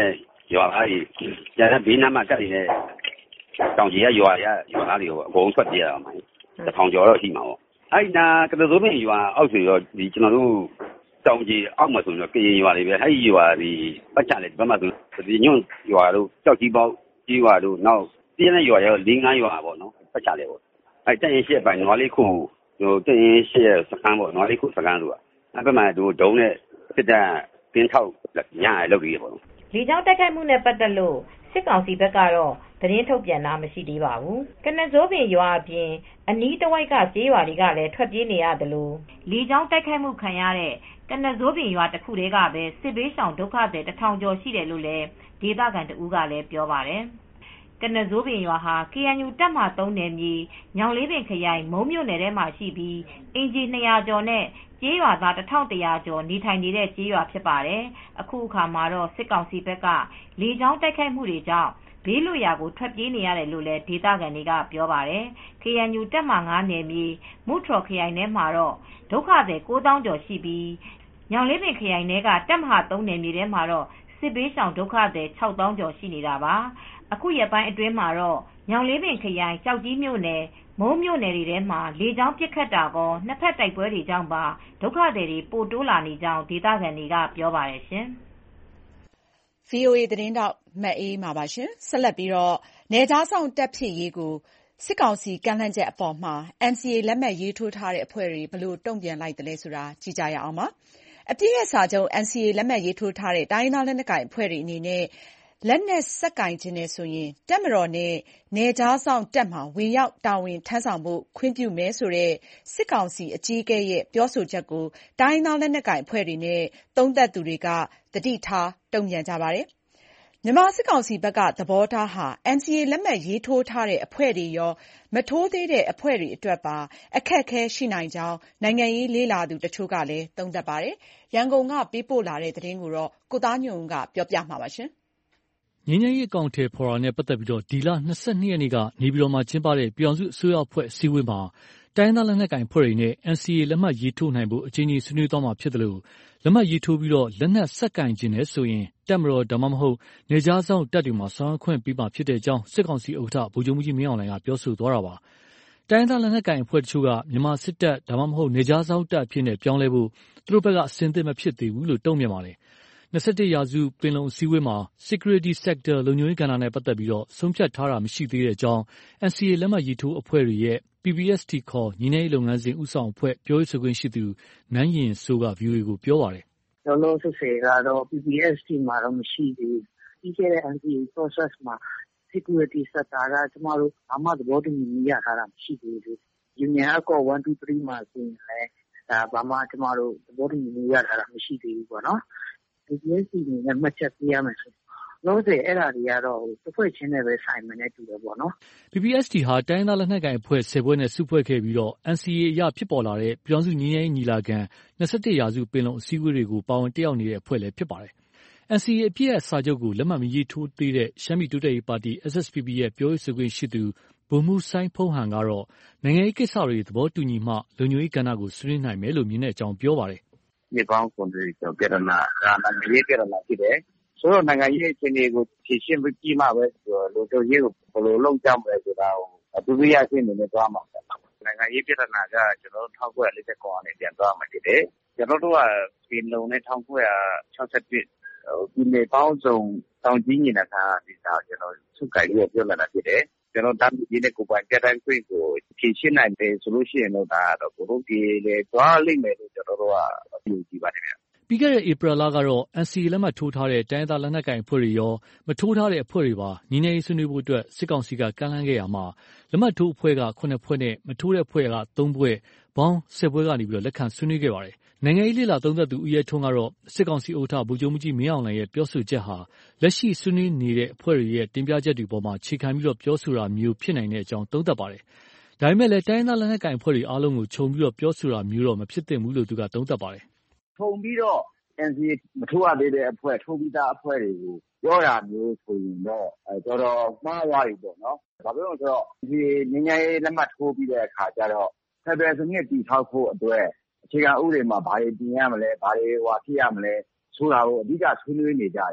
ရွာသားတွေကျန်တဲ့ဘေးနားမှာကပ်နေတဲ့တောင်ကြီးကရွာရရွာသားတွေကိုအကုန်ထွက်ပြေးရအောင်မှာတစ်ထောင်ကျော်တော့ရှိမှာပေါ့အဲ့ဒီနာကတစိုးပင်ရွာအောက်ဆိုတော့ဒီကျွန်တော်တို့တောင်ကြီးအောက်မှာဆိုတော့ကရင်ရွာတွေပဲအဲ့ဒီရွာဒီပတ်ချတယ်ဘက်မှာဆိုဒီညွန့်ရွာတို့ကြောက်ကြီးပေါက်ကြီးရွာတို့နောက်ပြင်းတဲ့ရွာရော၄၅ရွာပေါ့နော်ပတ်ချတယ်ပေါ့အဲ့တရင်ရှိပိုင်နွားလေးခုဟိုတရင်ရှိစကန်းပေါ့နွားလေးခုစကန်းဆိုတာအဲ့ဘက်မှာတို့ဒုံးနဲ့စစ်တပ်ပင်းထောက်ညရလောက်ကြီးပေါ့လေကြောင်းတိုက်ခိုက်မှုနဲ့ပတ်သက်လို့စစ်ကောင်စီဘက်ကတော့သတင်းထုတ်ပြန်တာမရှိသေးပါဘူး။ကနဇိုးပင်ရွာအပြင်အနီးတစ်ဝိုက်ကကျေးရွာတွေကလည်းထွက်ပြေးနေရတယ်လို့လေကြောင်းတိုက်ခိုက်မှုခံရတဲ့ကနဇိုးပင်ရွာတစ်ခုတည်းကပဲစစ်ဘေးရှောင်ဒုက္ခသည်တစ်ထောင်ကျော်ရှိတယ်လို့လည်းဒေသခံတဦးကလည်းပြောပါတယ်။ကနဇိုးပင်ရွာဟာ ကေအန်ယူ တပ်မဟာသုံးနယ်မြေညောင်လေးပင်ခရိုင်မုံမြို့နယ်ထဲမှာရှိပြီးအင်ဂျီနှစ်ရာကျော်နဲ့ကျေးရွာသားတစ်ထောင်တစ်ရာကျော်နေထိုင်နေတဲ့ကျေးရွာဖြစ်ပါတယ်။အခုအခါမှာတော့စစ်ကောင်စီဘက်ကလေကြောင်းတိုက်ခိုက်မှုတွေကြောင့်ဘေးလွတ်ရာကိုထွက်ပြေးနေရတယ်လို့လည်းဒေသခံတွေကပြောပါတယ်။ ကေအန်ယူ တပ်မဟာငါးနယ်မြေမူထရော်ခရိုင်ထဲမှာတော့ဒုက္ခသည်ကိုးသောင်းကျော်ရှိပြီးညောင်လေးပင်ခရိုင်ထဲကတပ်မဟာသုံးနယ်မြေထဲမှာတော့စစ်ဘေးရှောင်ဒုက္ခသည်ခြောက်သောင်းကျော်ရှိနေတာပါ။အခုရက်ပိုင်းအတွင်းမှာတော့ညောင်လေးပင်ခရိုင်ကျောက်ကြီးမြို့နယ်မုံမြို့နယ်တွေထဲမှာလေကြောင်းပစ်ခတ်တာကောနှစ်ဖက်တိုက်ပွဲတွေကြောင့်ပါဒုက္ခသည်တွေပိုတိုးလာနေကြောင်းဒေသခံတွေကပြောပါတယ်ရှင်။ ဗွီအိုအေ သတင်းထောက်မအေးမာပါရှင်။ဆက်လက်ပြီးတော့နယ်ခြားစောင့်တပ်ဖြစ်ရေးကိုစစ်ကောင်စီကမ်းလှမ်းချက်အပေါ်မှာ အန်စီအေ လက်မှတ်ရေးထိုးထားတဲ့အဖွဲ့တွေဘယ်လိုတုံ့ပြန်လိုက်သလဲဆိုတာကြည့်ကြရအောင်ပါ။အပစ်ရပ်စာချုပ် အန်စီအေ လက်မှတ်ရေးထိုးထားတဲ့တိုင်းရင်းသားလက်နက်ကိုင်အဖွဲ့တွေအနေနဲ့လက်နက်စက္ကင်ခြင်းနဲ့ဆိုရင်တပ်မတော်နဲ့နယ်ခြားစောင့်တပ်မှာဝင်ရောက်တာဝန်ထမ်းဆောင်ဖို့ခွင့်ပြုမယ်ဆိုတဲ့စစ်ကောင်စီအကြီးအကဲရဲ့ပြောဆိုချက်ကိုတိုင်းရင်းသားလက်နက်ကိုင်အဖွဲ့တွေနဲ့သုံးသပ်သူတွေကသတိထားတုံ့ပြန်ကြပါတယ်။မြန်မာစစ်ကောင်စီဘက်ကသဘောထားဟာ အန်စီအေ လက်မှတ်ရေးထိုးထားတဲ့အဖွဲ့တွေရောမထိုးသေးတဲ့အဖွဲ့တွေအတွက်ပါအခက်အခဲရှိနိုင်ကြောင်းနိုင်ငံရေးလေ့လာသူတချို့ကလည်းသုံးသပ်ပါတယ်။ရန်ကုန်ကပေးပို့လာတဲ့သတင်းကိုကိုသားညွန့်ဦးကပြောပြမှာပါ။ငြိမ်းချမ်းရေးအကောင်အထည်ဖော်တာနဲ့ပတ်သက်ပြီးဒီလ၂၂ရက်နေ့ကနေပြည်တော်မှာကျင်းပတဲ့ပြည်ထောင်စုအစိုးရအဖွဲ့အစည်းအဝေးမှာတိုင်းရင်းသားလက်နက်ကိုင်အဖွဲ့တွေနဲ့ အန်စီအေ လက်မှတ်ရေးထိုးနိုင်ဖို့အကြိမ်ကြိမ်ဆွေးနွေးသွားမှာဖြစ်တယ်လို့လက်မှတ်ရေးထိုးပြီးလက်နက်စက္ကင်ခြင်းနဲ့ဆိုရင်တပ်မတော်ဒါမှမဟုတ်နယ်ခြားစောင့်တပ်တွေမှာဆောင်ရွက်ခွင့်ပေးမှာဖြစ်တဲ့အကြောင်းစစ်ကောင်စီဥက္ကဋ္ဌဗိုလ်ချုပ်မှူးကြီးမင်းအောင်လှိုင်ကပြောဆိုသွားတာပါ။တိုင်းရင်းသားလက်နက်ကိုင်အဖွဲ့တချို့ကမြန်မာစစ်တပ်ဒါမှမဟုတ်နယ်ခြားစောင့်တပ်အဖြစ်နဲ့ပြောင်းလဲဖို့သူတို့ဘက်ကအဆင်သင့်မဖြစ်သေးဘူးလို့တုံ့ပြန်ပါတယ်။၂၁ရာစုပင်လုံအစည်းအဝေးမှာ Security Sector လုံခြုံရေးကဏ္ဍနဲ့ပတ်သက်ပြီးဆုံးဖြတ်ထားတာမရှိသေးတဲ့အကြောင်း အန်စီအေ လက်မှတ်ရေးထိုးအဖွဲ့တွေရဲ့ ပီ ပီ အက်စ် တီ ခေါ်ငြိမ်းချမ်းရေးလုပ်ငန်းစဉ်ဦးဆောင်အဖွဲ့ပြောရေးဆိုခွင့်ရှိသူနန်းယဉ်စိုးက ဗွီအိုအေကိုပြောပါတယ်။“လောလောဆယ်ဆယ်ကတော့ ပီ ပီ အက်စ် တီ မှာတော့မရှိသေးဘူး။ပြီးခဲ့တဲ့ အန်စီအေ process မှာ Security Sector ကကျမတို့ဘာမှသဘောတူညီမှုရထားတာမရှိသေးဘူး။ Union Accord one two three မှာဆိုရင်လည်းဘာမှကျမတို့သဘောတူညီမှုရထားတာမရှိသေးဘူးပေါ့နော်။ ပီ ပီ အက်စ် တီ အနေနဲ့မှတ်ချက်ပေးရမယ်ဆိုရင်လောလောဆယ်အဲ့ဒါတွေကတော့တစ်ဖွဲ့ချင်းနဲ့ပဲဆိုင်မယ်နဲ့တူတယ်ပေါ့နော်။ ” ပီ ပီ အက်စ် တီ ဟာတိုင်းရင်းသားလက်နက်ကိုင်အဖွဲ့ဆယ်ဖွဲ့နဲ့စုဖွဲ့ခဲ့ပြီး အန်စီအေ အရဖြစ်ပေါ်လာတဲ့ပြည်ထောင်စုငြိမ်းချမ်းရေးညီလာခံ၂၁ရာစုပင်လုံအစည်းအဝေးတွေကိုပါဝင်တက်ရောက်နေတဲ့အဖွဲ့လည်းဖြစ်ပါတယ်။ အန်စီအေ အပစ်ရပ်စာချုပ်ကိုလက်မှတ်မရေးထိုးသေးတဲ့ရှမ်းပြည်တိုးတက်ရေးပါတီ အက်စ် အက်စ် ပီ ပီ ရဲ့ပြောရေးဆိုခွင့်ရှိသူဗိုလ်မှူးစိုင်းဖုန်းဟန်ကတော့နိုင်ငံရေးကိစ္စတွေသဘောတူညီမှလုံခြုံရေးကဏ္ဍကိုဆွေးနွေးနိုင်မယ်လို့မြင်တဲ့အကြောင်းပြောပါတယ်။“နှစ်ပေါင်း၇၀ကျော်ပြဿနာကနိုင်ငံရေးပြဿနာဖြစ်တယ်။ဆိုတော့နိုင်ငံရေးအခြေအနေကိုဖြေရှင်းပြီးမှပဲလုံခြုံရေးကိုဘယ်လိုလုပ်ကြမလဲဆိုတာကိုဒုတိယအဆင့်အနေနဲ့သွားမှာပေါ့။နိုင်ငံရေးပြဿနာကကျနော်တို့၁၉၄၇ကနေပြန်သွားမှာဖြစ်တယ်။ကျနော်တို့ကပင်လုံနဲ့၁၉၆၁ပြည်နယ်ပေါင်းစုံတောင်ကြီးညီလာခံကဒီစာကျနော်စုကိုင်ပြီးပြောလာတာဖြစ်တယ်။ကျနော်တို့တိုင်းပြည်နဲ့ကိုယ်ပိုင်ပြဋ္ဌာန်းခွင့်ကိုဖြေရှင်းနိုင်တယ်ဆိုလို့ရှိရင်တော့ဒါတော့ဘုရုပြေလေသွားလိမ့်မယ်လို့ကျနော်တို့ကယုံကြည်ပါတယ်ဗျ။ ” ပြီးခဲ့တဲ့ဧပြီလကတော့ အန်စီအေ လက်မှတ်ထိုးထားတဲ့တိုင်းရင်းသားလက်နက်ကိုင်အဖွဲ့တွေရောမထိုးထားတဲ့အဖွဲ့တွေပါငြိမ်းချမ်းရေးဆွေးနွေးဖို့စစ်ကောင်စီကကမ်းလှမ်းခဲ့ရာမှာလက်မှတ်ထိုးအဖွဲ့က၇ဖွဲ့နဲ့မထိုးတဲ့အဖွဲ့က၃ဖွဲ့ပေါင်း၁၀ဖွဲ့ကနေလက်ခံဆွေးနွေးခဲ့ပါတယ်။နိုင်ငံရေးလေ့လာသုံးသပ်သူဦးရဲထွန်းကတော့စစ်ကောင်စီဥက္ကဋ္ဌဗိုလ်ချုပ်မှူးကြီးမင်းအောင်လှိုင်ရဲ့ပြောဆိုချက်ဟာလက်ရှိဆွေးနွေးနေတဲ့အဖွဲ့တွေရဲ့တင်ပြချက်တွေပေါ်အခြေခံပြီးပြောဆိုတာမျိုးဖြစ်နိုင်တဲ့အကြောင်းသုံးသပ်ပါတယ်။ဒါပေမဲ့လည်းတိုင်းရင်းသားလက်နက်ကိုင်အဖွဲ့တွေအားလုံးကိုခြုံပြီးပြောဆိုတာမျိုးတော့မဖြစ်သင့်ဘူးလို့သူကသုံးသပ်ပါတယ်။“ခြုံပြီးတော့ အန်စီအေ မထိုးရသေးတဲ့အဖွဲ့ထိုးပြီးသားအဖွဲ့တွေကိုပြောတာမျိုးဆိုရင်တော့တော်တော်မှားသွားပြီပေါ့နော်။ဘာဖြစ်လို့လဲဆိုတော့ဒီငြိမ်းချမ်းရေးလက်မှတ်ထိုးပြီးတဲ့အခါကျတော့ဖက်ဒရယ်စနစ်တည်ဆောက်ဖို့အတွက်အခြေခံဥပဒေမှာဘာတွေပြင်ရမလဲဘာတွေဟိုဖြစ်ရမလဲဆိုတာကိုအဓိကဆွေးနွေးနေကြတာ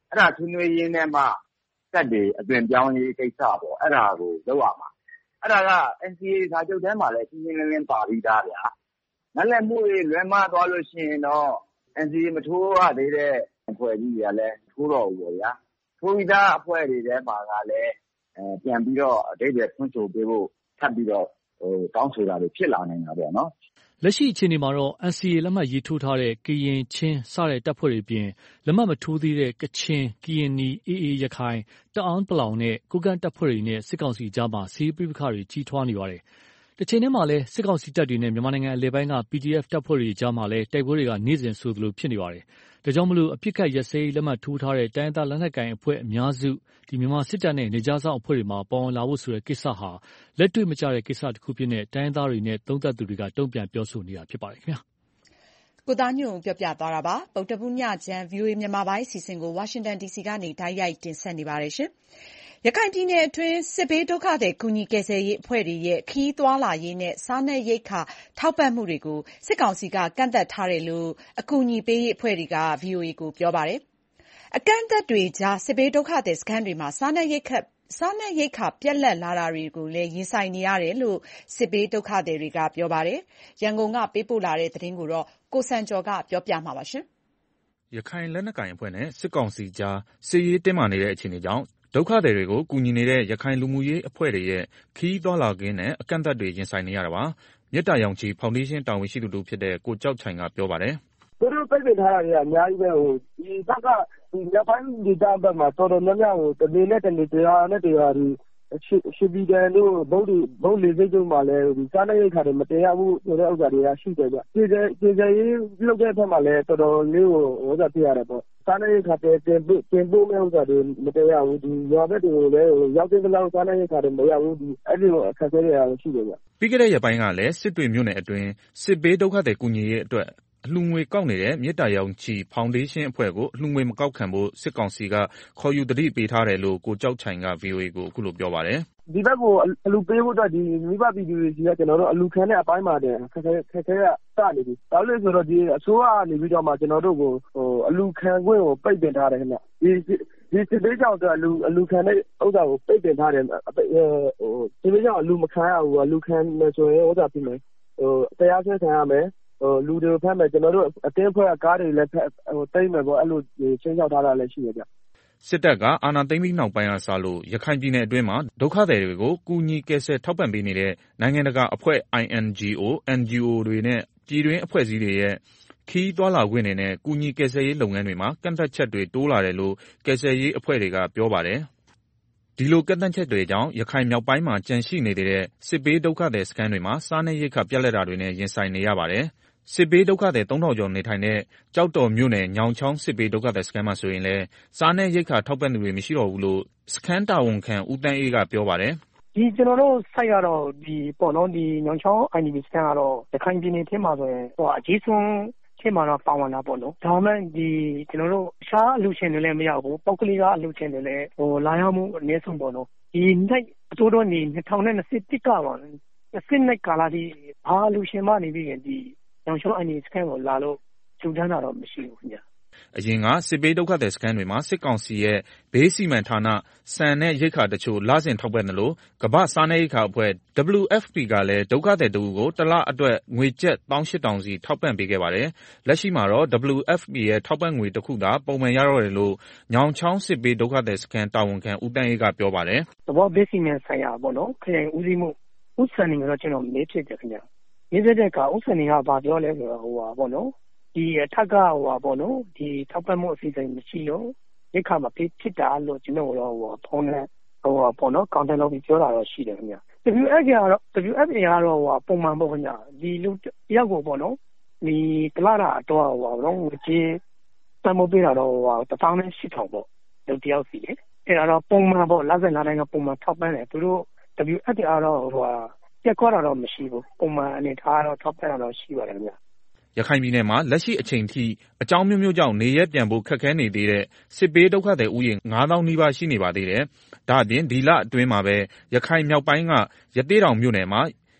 အဲ့ဒါဆွေးနွေးရင်းနဲ့မှတက်တွေအသွင်ပြောင်းရေးကိစ္စပေါ့အဲ့ဒါကိုလုပ်ရမှာအဲ့ဒါက အန် စီ အေ စာချုပ်ထဲမှာလည်းရှင်းရှင်းလင်းလင်းပါပြီးသားဗျာငလက်မှုတွေလွဲမှားသွားလို့ရှိရင်တော့ အန် စီ အေ မထိုးရသေးတဲ့အဖွဲ့ကြီးတွေကလည်းထိုးတော့ဘူးပေါ့ဗျာထိုးပြီးသားအဖွဲ့တွေထဲမှာကလည်းအဲပြန်ပြီးတော့အတိတ်တွေဖွင့်ဆိုပေးဖို့ထပ်ပြီးတော့ဟိုတောင်းဆိုတာတွေဖြစ်လာနေတာပေါ့နော်လက်ရှိအခြေအနေမှာတော့ အန် စီ အေ လက်မှတ်ရေးထိုးထားတဲ့ကရင်ချင်းစတဲ့တပ်ဖွဲ့တွေပြင်လက်မှတ်မထိုးသေးတဲ့ကချင်ကရင်နီ အေးအေးရခိုင်တအောင်းပလောင်နဲ့ကိုကန့်တပ်ဖွဲ့တွေနဲ့စစ်ကောင်စီကြားမှာစီးပဋိပက္ခတွေကြီးထွားနေပါတယ်။တချိန်တည်းမှာလည်းစစ်ကောင်စီတပ်တွေနဲ့မြန်မာနိုင်ငံအလဲပိုင်းက ပီ ဒီ အက်ဖ် တပ်ဖွဲ့တွေကြားမှာလည်းတိုက်ပွဲတွေကနေ့စဉ်ဆိုသလိုဖြစ်နေပါတယ်။ဒါကြောင့်မလို့အပြစ်ခတ်ရက်စဲလက်မှတ်ထိုးထားတဲ့တိုင်းဒေသလက်နက်ကိုင်အဖွဲ့အများစုဒီမြန်မာစစ်တပ်နဲ့နေကြားဆောင်အဖွဲ့တွေမှာပေါ်ဝင်လာဖို့ဆိုတဲ့ကိစ္စဟာလက်တွေ့မကျတဲ့ကိစ္စတစ်ခုဖြစ်တဲ့တိုင်းသားတွေနဲ့သုံးသပ်သူတွေကတုံ့ပြန်ပြောဆိုနေတာဖြစ်ပါတယ်ခင်ဗျာ။ကိုသားညွန့်ပြောပြသွားတာပါ။ဗုဒ္ဓဘုညချမ်း ဗွီအိုအေမြန်မာပိုင်းအစီအစဉ်ကိုဝါရှင်တန်ဒီစီကနေတိုက်ရိုက်တင်ဆက်နေပါတယ်ရှင်။ရခိုင်ပြည်နယ်အတွင်းစစ်ဘေးဒုက္ခသည်ကူညီကယ်ဆယ်ရေးအဖွဲ့တွေရဲ့ခရီးသွားလာရေးနဲ့စားနပ်ရိက္ခာထောက်ပံ့မှုတွေကိုစစ်ကောင်စီကကန့်သတ်ထားတယ်လို့အကူအညီပေးရေးအဖွဲ့တွေက ဗွီအိုအေကိုပြောပါတယ်။အကန့်အသတ်တွေကြားစစ်ဘေးဒုက္ခသည်စခန်းတွေမှာစားနပ်ရိက္ခာစားနပ်ရိက္ခာပြတ်လတ်လာတာတွေကိုလည်းရင်ဆိုင်နေရတယ်လို့စစ်ဘေးဒုက္ခသည်တွေကပြောပါတယ်။ရန်ကုန်ကပေးပို့လာတဲ့သတင်းကိုကိုစံကျော်ကပြောပြမှာပါ။ရခိုင်လက်နက်ကိုင်အဖွဲ့နဲ့စစ်ကောင်စီကြားစစ်ရေးတင်းမာနေတဲ့အခြေအနေကြောင့်ဒုက္ခသည်တွေကိုကူညီနေတဲ့ရခိုင်လူမှုရေးအဖွဲ့တွေရဲ့ခရီးသွားလာခြင်းနဲ့အကန့်အသတ်တွေရင်ဆိုင်နေရတာပါ။မြတ်တာရောင်ချီဖောင်ဒေးရှင်းတာဝန်ရှိသူတို့ဖြစ်တဲ့ကိုကြောက်ချိုင်ကပြောပါတယ်။သူတို့ပိတ်ပင်ထားတာတွေကအများကြီးပဲဟိုဒီဘက်ကဒီရပိုင်းဒီတာဘက်မှာတော်တော်များများဟိုတနေ့နဲ့တနေ့တရားနဲ့တရားဒီရှိပြီးတယ်လို့ဗုဒ္ဓဗုဒ္ဓလေးစိတ်တို့မှာလည်းဒီစားနပ်ရိက္ခာတွေမတင်ရဘူးဆိုတဲ့ဥစ္စာတွေကရှိတယ်ဗျ။ဒီဒီဒီရေးပြုလုပ်တဲ့ဘက်မှာလည်းတော်တော်လေးဟိုဥစ္စာပြရတယ်ပေါ့။စားနပ်ရိက္ခာတင်တင်တင်ပို့မဲ့ဥစ္စာတွေမတင်ရဘူးဒီရွာဘက်တွေကိုလည်းရောက်တဲ့လောက်စားနပ်ရိက္ခာတွေမရဘူးဒီအဲ့ဒီလိုအခက်အခဲတွေရှိတယ်ဗျ။ပြီးခဲ့တဲ့ရက်ပိုင်းကလည်းစစ်တွေမြို့နယ်အတွင်းစစ်ဘေးဒုက္ခသည်ကူညီရေးအတွက်အလှူငွေကောက်နေတဲ့မြစ်တာရောင်ချီဖောင်ဒေးရှင်းအဖွဲ့ကိုအလှူငွေမကောက်ခံဖို့စစ်ကောင်စီကခေါ်ယူသတိပေးထားတယ်လို့ကိုကြောက်ချိုင်က ဗွီအိုအေကိုအခုလိုပြောပါတယ်။ဒီဘက်ကိုအလှူပေးဖို့အတွက်ဒီမိဘပြည်သူတွေကြီးကကျွန်တော်တို့အလှူခံတဲ့အပိုင်းမှာတင်ခက်ခဲခက်ခဲကစနေပြီ။ဒါလို့ဆိုတော့ဒီအစိုးရကနေပြီးတော့မှကျွန်တော်တို့ကိုဟိုအလှူခံခွင့်ကိုပိတ်ပင်ထားတယ်ခင်ဗျ။ဒီဒီစစ်ဘေးကြောင့်အလှူအလှူခံတဲ့ဥစ္စာကိုပိတ်ပင်ထားတယ်ဟိုစစ်ဘေးကြောင့်အလှူမခံရဘူးအလှူခံမယ်ဆိုရင်ဥစ္စာပြမယ်ဟိုတရားစွဲခံရမယ်ဟိုလူတွေဖမ်းမယ်ကျွန်တော်တို့အတင်းဖွဲ့ကားတွေလည်းဟိုတိတ်မယ်ပေါ့အဲ့လိုချင်းချောက်ထားတာလည်းရှိရကြစစ်တပ်ကအာဏာသိမ်းပြီးနောက်ပိုင်းကစလို့ရခိုင်ပြည်နယ်အတွင်းမှာဒုက္ခသည်တွေကိုကူညီကယ်ဆယ်ထောက်ပံ့ပေးနေတဲ့နိုင်ငံတကာအဖွဲ့ အိုင် အန် ဂျီ အို အန် ဂျီ အို တွေနဲ့ပြည်တွင်းအဖွဲ့အစည်းတွေရဲ့ခီးသွားလာခွင့်တွေနဲ့ကူညီကယ်ဆယ်ရေးလုပ်ငန်းတွေမှာကန့်သတ်ချက်တွေတိုးလာတယ်လို့ကယ်ဆယ်ရေးအဖွဲ့တွေကပြောပါတယ်။ဒီလိုကန့်သတ်ချက်တွေကြောင့်ရခိုင်မြောက်ပိုင်းမှာကြန့်ရှိနေတဲ့စစ်ဘေးဒုက္ခသည်စခန်းတွေမှာစားနပ်ရိက္ခာပြတ်လတ်တာတွေနဲ့ရင်ဆိုင်နေရပါတယ်။စစ်ဘေးဒုက္ခသည်သုံးထောင်ကျော်နေထိုင်တဲ့ကြောက်တော်မြို့နယ်ညောင်ချောင်းစစ်ဘေးဒုက္ခသည်စခန်းမှာဆိုရင်လည်းစားနပ်ရိက္ခာထောက်ပံ့သူတွေမရှိတော့ဘူးလို့စခန်းတာဝန်ခံဦးတန်းအေးကပြောပါတယ်။ဒီကျွန်တော်တို့စိုက်ကတော့ဒီပေါ့နော်ဒီညောင်ချောင်း အိုင် ဒီ ဘီ စခန်းကတော့ရခိုင်ပြည်နယ်ထဲမှာဆိုရင်ဟိုအကြီးဆုံးထဲမှာတော့ပါဝင်တာပေါ့နော်။ဒါမှမဟုတ်ဒီကျွန်တော်တို့ရှားအလူရှင်တွေလည်းမရဘူး။ပုတ်ကလေးကအလူရှင်တွေလည်းဟိုလာရောက်မှုအနည်းဆုံးပေါ့နော်။ဒီနေ့အတိုးတော့နေ၂၀၂၁ကပါနှစ်နှစ်ကာလဒီဘာအလူရှင်မနေပြီးရင်ဒီညောင်ချောင်း အိုင် ဒီ စခန်းကိုလာလို့ကျူတန်းတာတော့မရှိဘူးခင်ဗျ။အရင်ကစစ်ဘေးဒုက္ခသည်စခန်းတွေမှာစစ်ကောင်စီရဲ့ဘေးစီမံဌာနစံနဲ့ရိက္ခာတချို့လစဉ်ထောက်ပံ့တယ်လို့ကမ္ဘာ့စားနပ်ရိက္ခာအဖွဲ့ ဒဘလျူ အက်ဖ် ပီ ကလည်းဒုက္ခသည်တဦးကိုတစ်လအတွက်ငွေကျပ်၁၈,၀၀၀ စီထောက်ပံ့ပေးခဲ့ပါတယ်။လက်ရှိမှာတော့ ဒဘလျူ အက်ဖ် ပီ ရဲ့ထောက်ပံ့ငွေတစ်ခုသာပုံမှန်ရတော့တယ်လို့ညောင်ချောင်းစစ်ဘေးဒုက္ခသည်စခန်းတာဝန်ခံဦးတန်းအေးကပြောပါတယ်။သဘောဘေးစီမံဆိုင်ရာပေါ့နော်ခရိုင်ဦးစီးမှုဦးစံနေတော့ကျွန်တော်မေးဖြစ်တယ်ခင်ဗျ။ရေးတဲ့ကဦးစံနေကဘာပြောလဲဆိုတော့ဟိုပါပေါ့နော်ဒီအထက်ကဟိုပါပေါ့နော်ဒီထောက်ပံ့မှုအစီအစဉ်မရှိလို့ရိက္ခာမပေးဖြစ်တာလို့ကျွန်တော်တို့ဟိုဖုန်းနဲ့ဟိုပါပေါ့နော်ကောင်တယ်လုပ်ပြီးပြောတာတော့ရှိတယ်ခင်ဗျ ဒဘလျူ အက်ဖ် ကတော့ ဒဘလျူ အက်ဖ် ကတော့ဟိုပုံမှန်ပေါ့ခင်ဗျဒီလူတယောက်ကိုပေါ့နော်ဒီတလားတာတော့ဟိုပါတော့ငွေကြေးတန်ဖိုးပေးတာတော့ဟိုပါတစ်သောင်းနဲ့ရှစ်ထောင်ပေါ့လူတယောက်စီလေအဲ့ဒါတော့ပုံမှန်ပေါ့လစဉ်လာတိုင်းကပုံမှန်ထောက်ပံ့တယ်သူတို့ ဒဘလျူ အက်ဖ် ကတော့ဟိုပါပြက်ခွာတာတော့မရှိဘူးပုံမှန်အနေထားတော့ထောက်ပံ့တာတော့ရှိပါတယ်ခင်ဗျရခိုင်ပြည်နယ်မှာလက်ရှိအချိန်ထိအကြောင်းမျိုးမျိုးကြောင့်နေရက်ပြန်ဖို့ခက်ခဲနေသေးတဲ့စစ်ဘေးဒုက္ခသည်ဦးရေငါးသောင်းနီးပါးရှိနေပါသေးတယ်။ဒါ့အပြင်ဒီလအတွင်းမှာပဲရခိုင်မြောက်ပိုင်းကရသေ့တောင်မြို့နယ်မှာ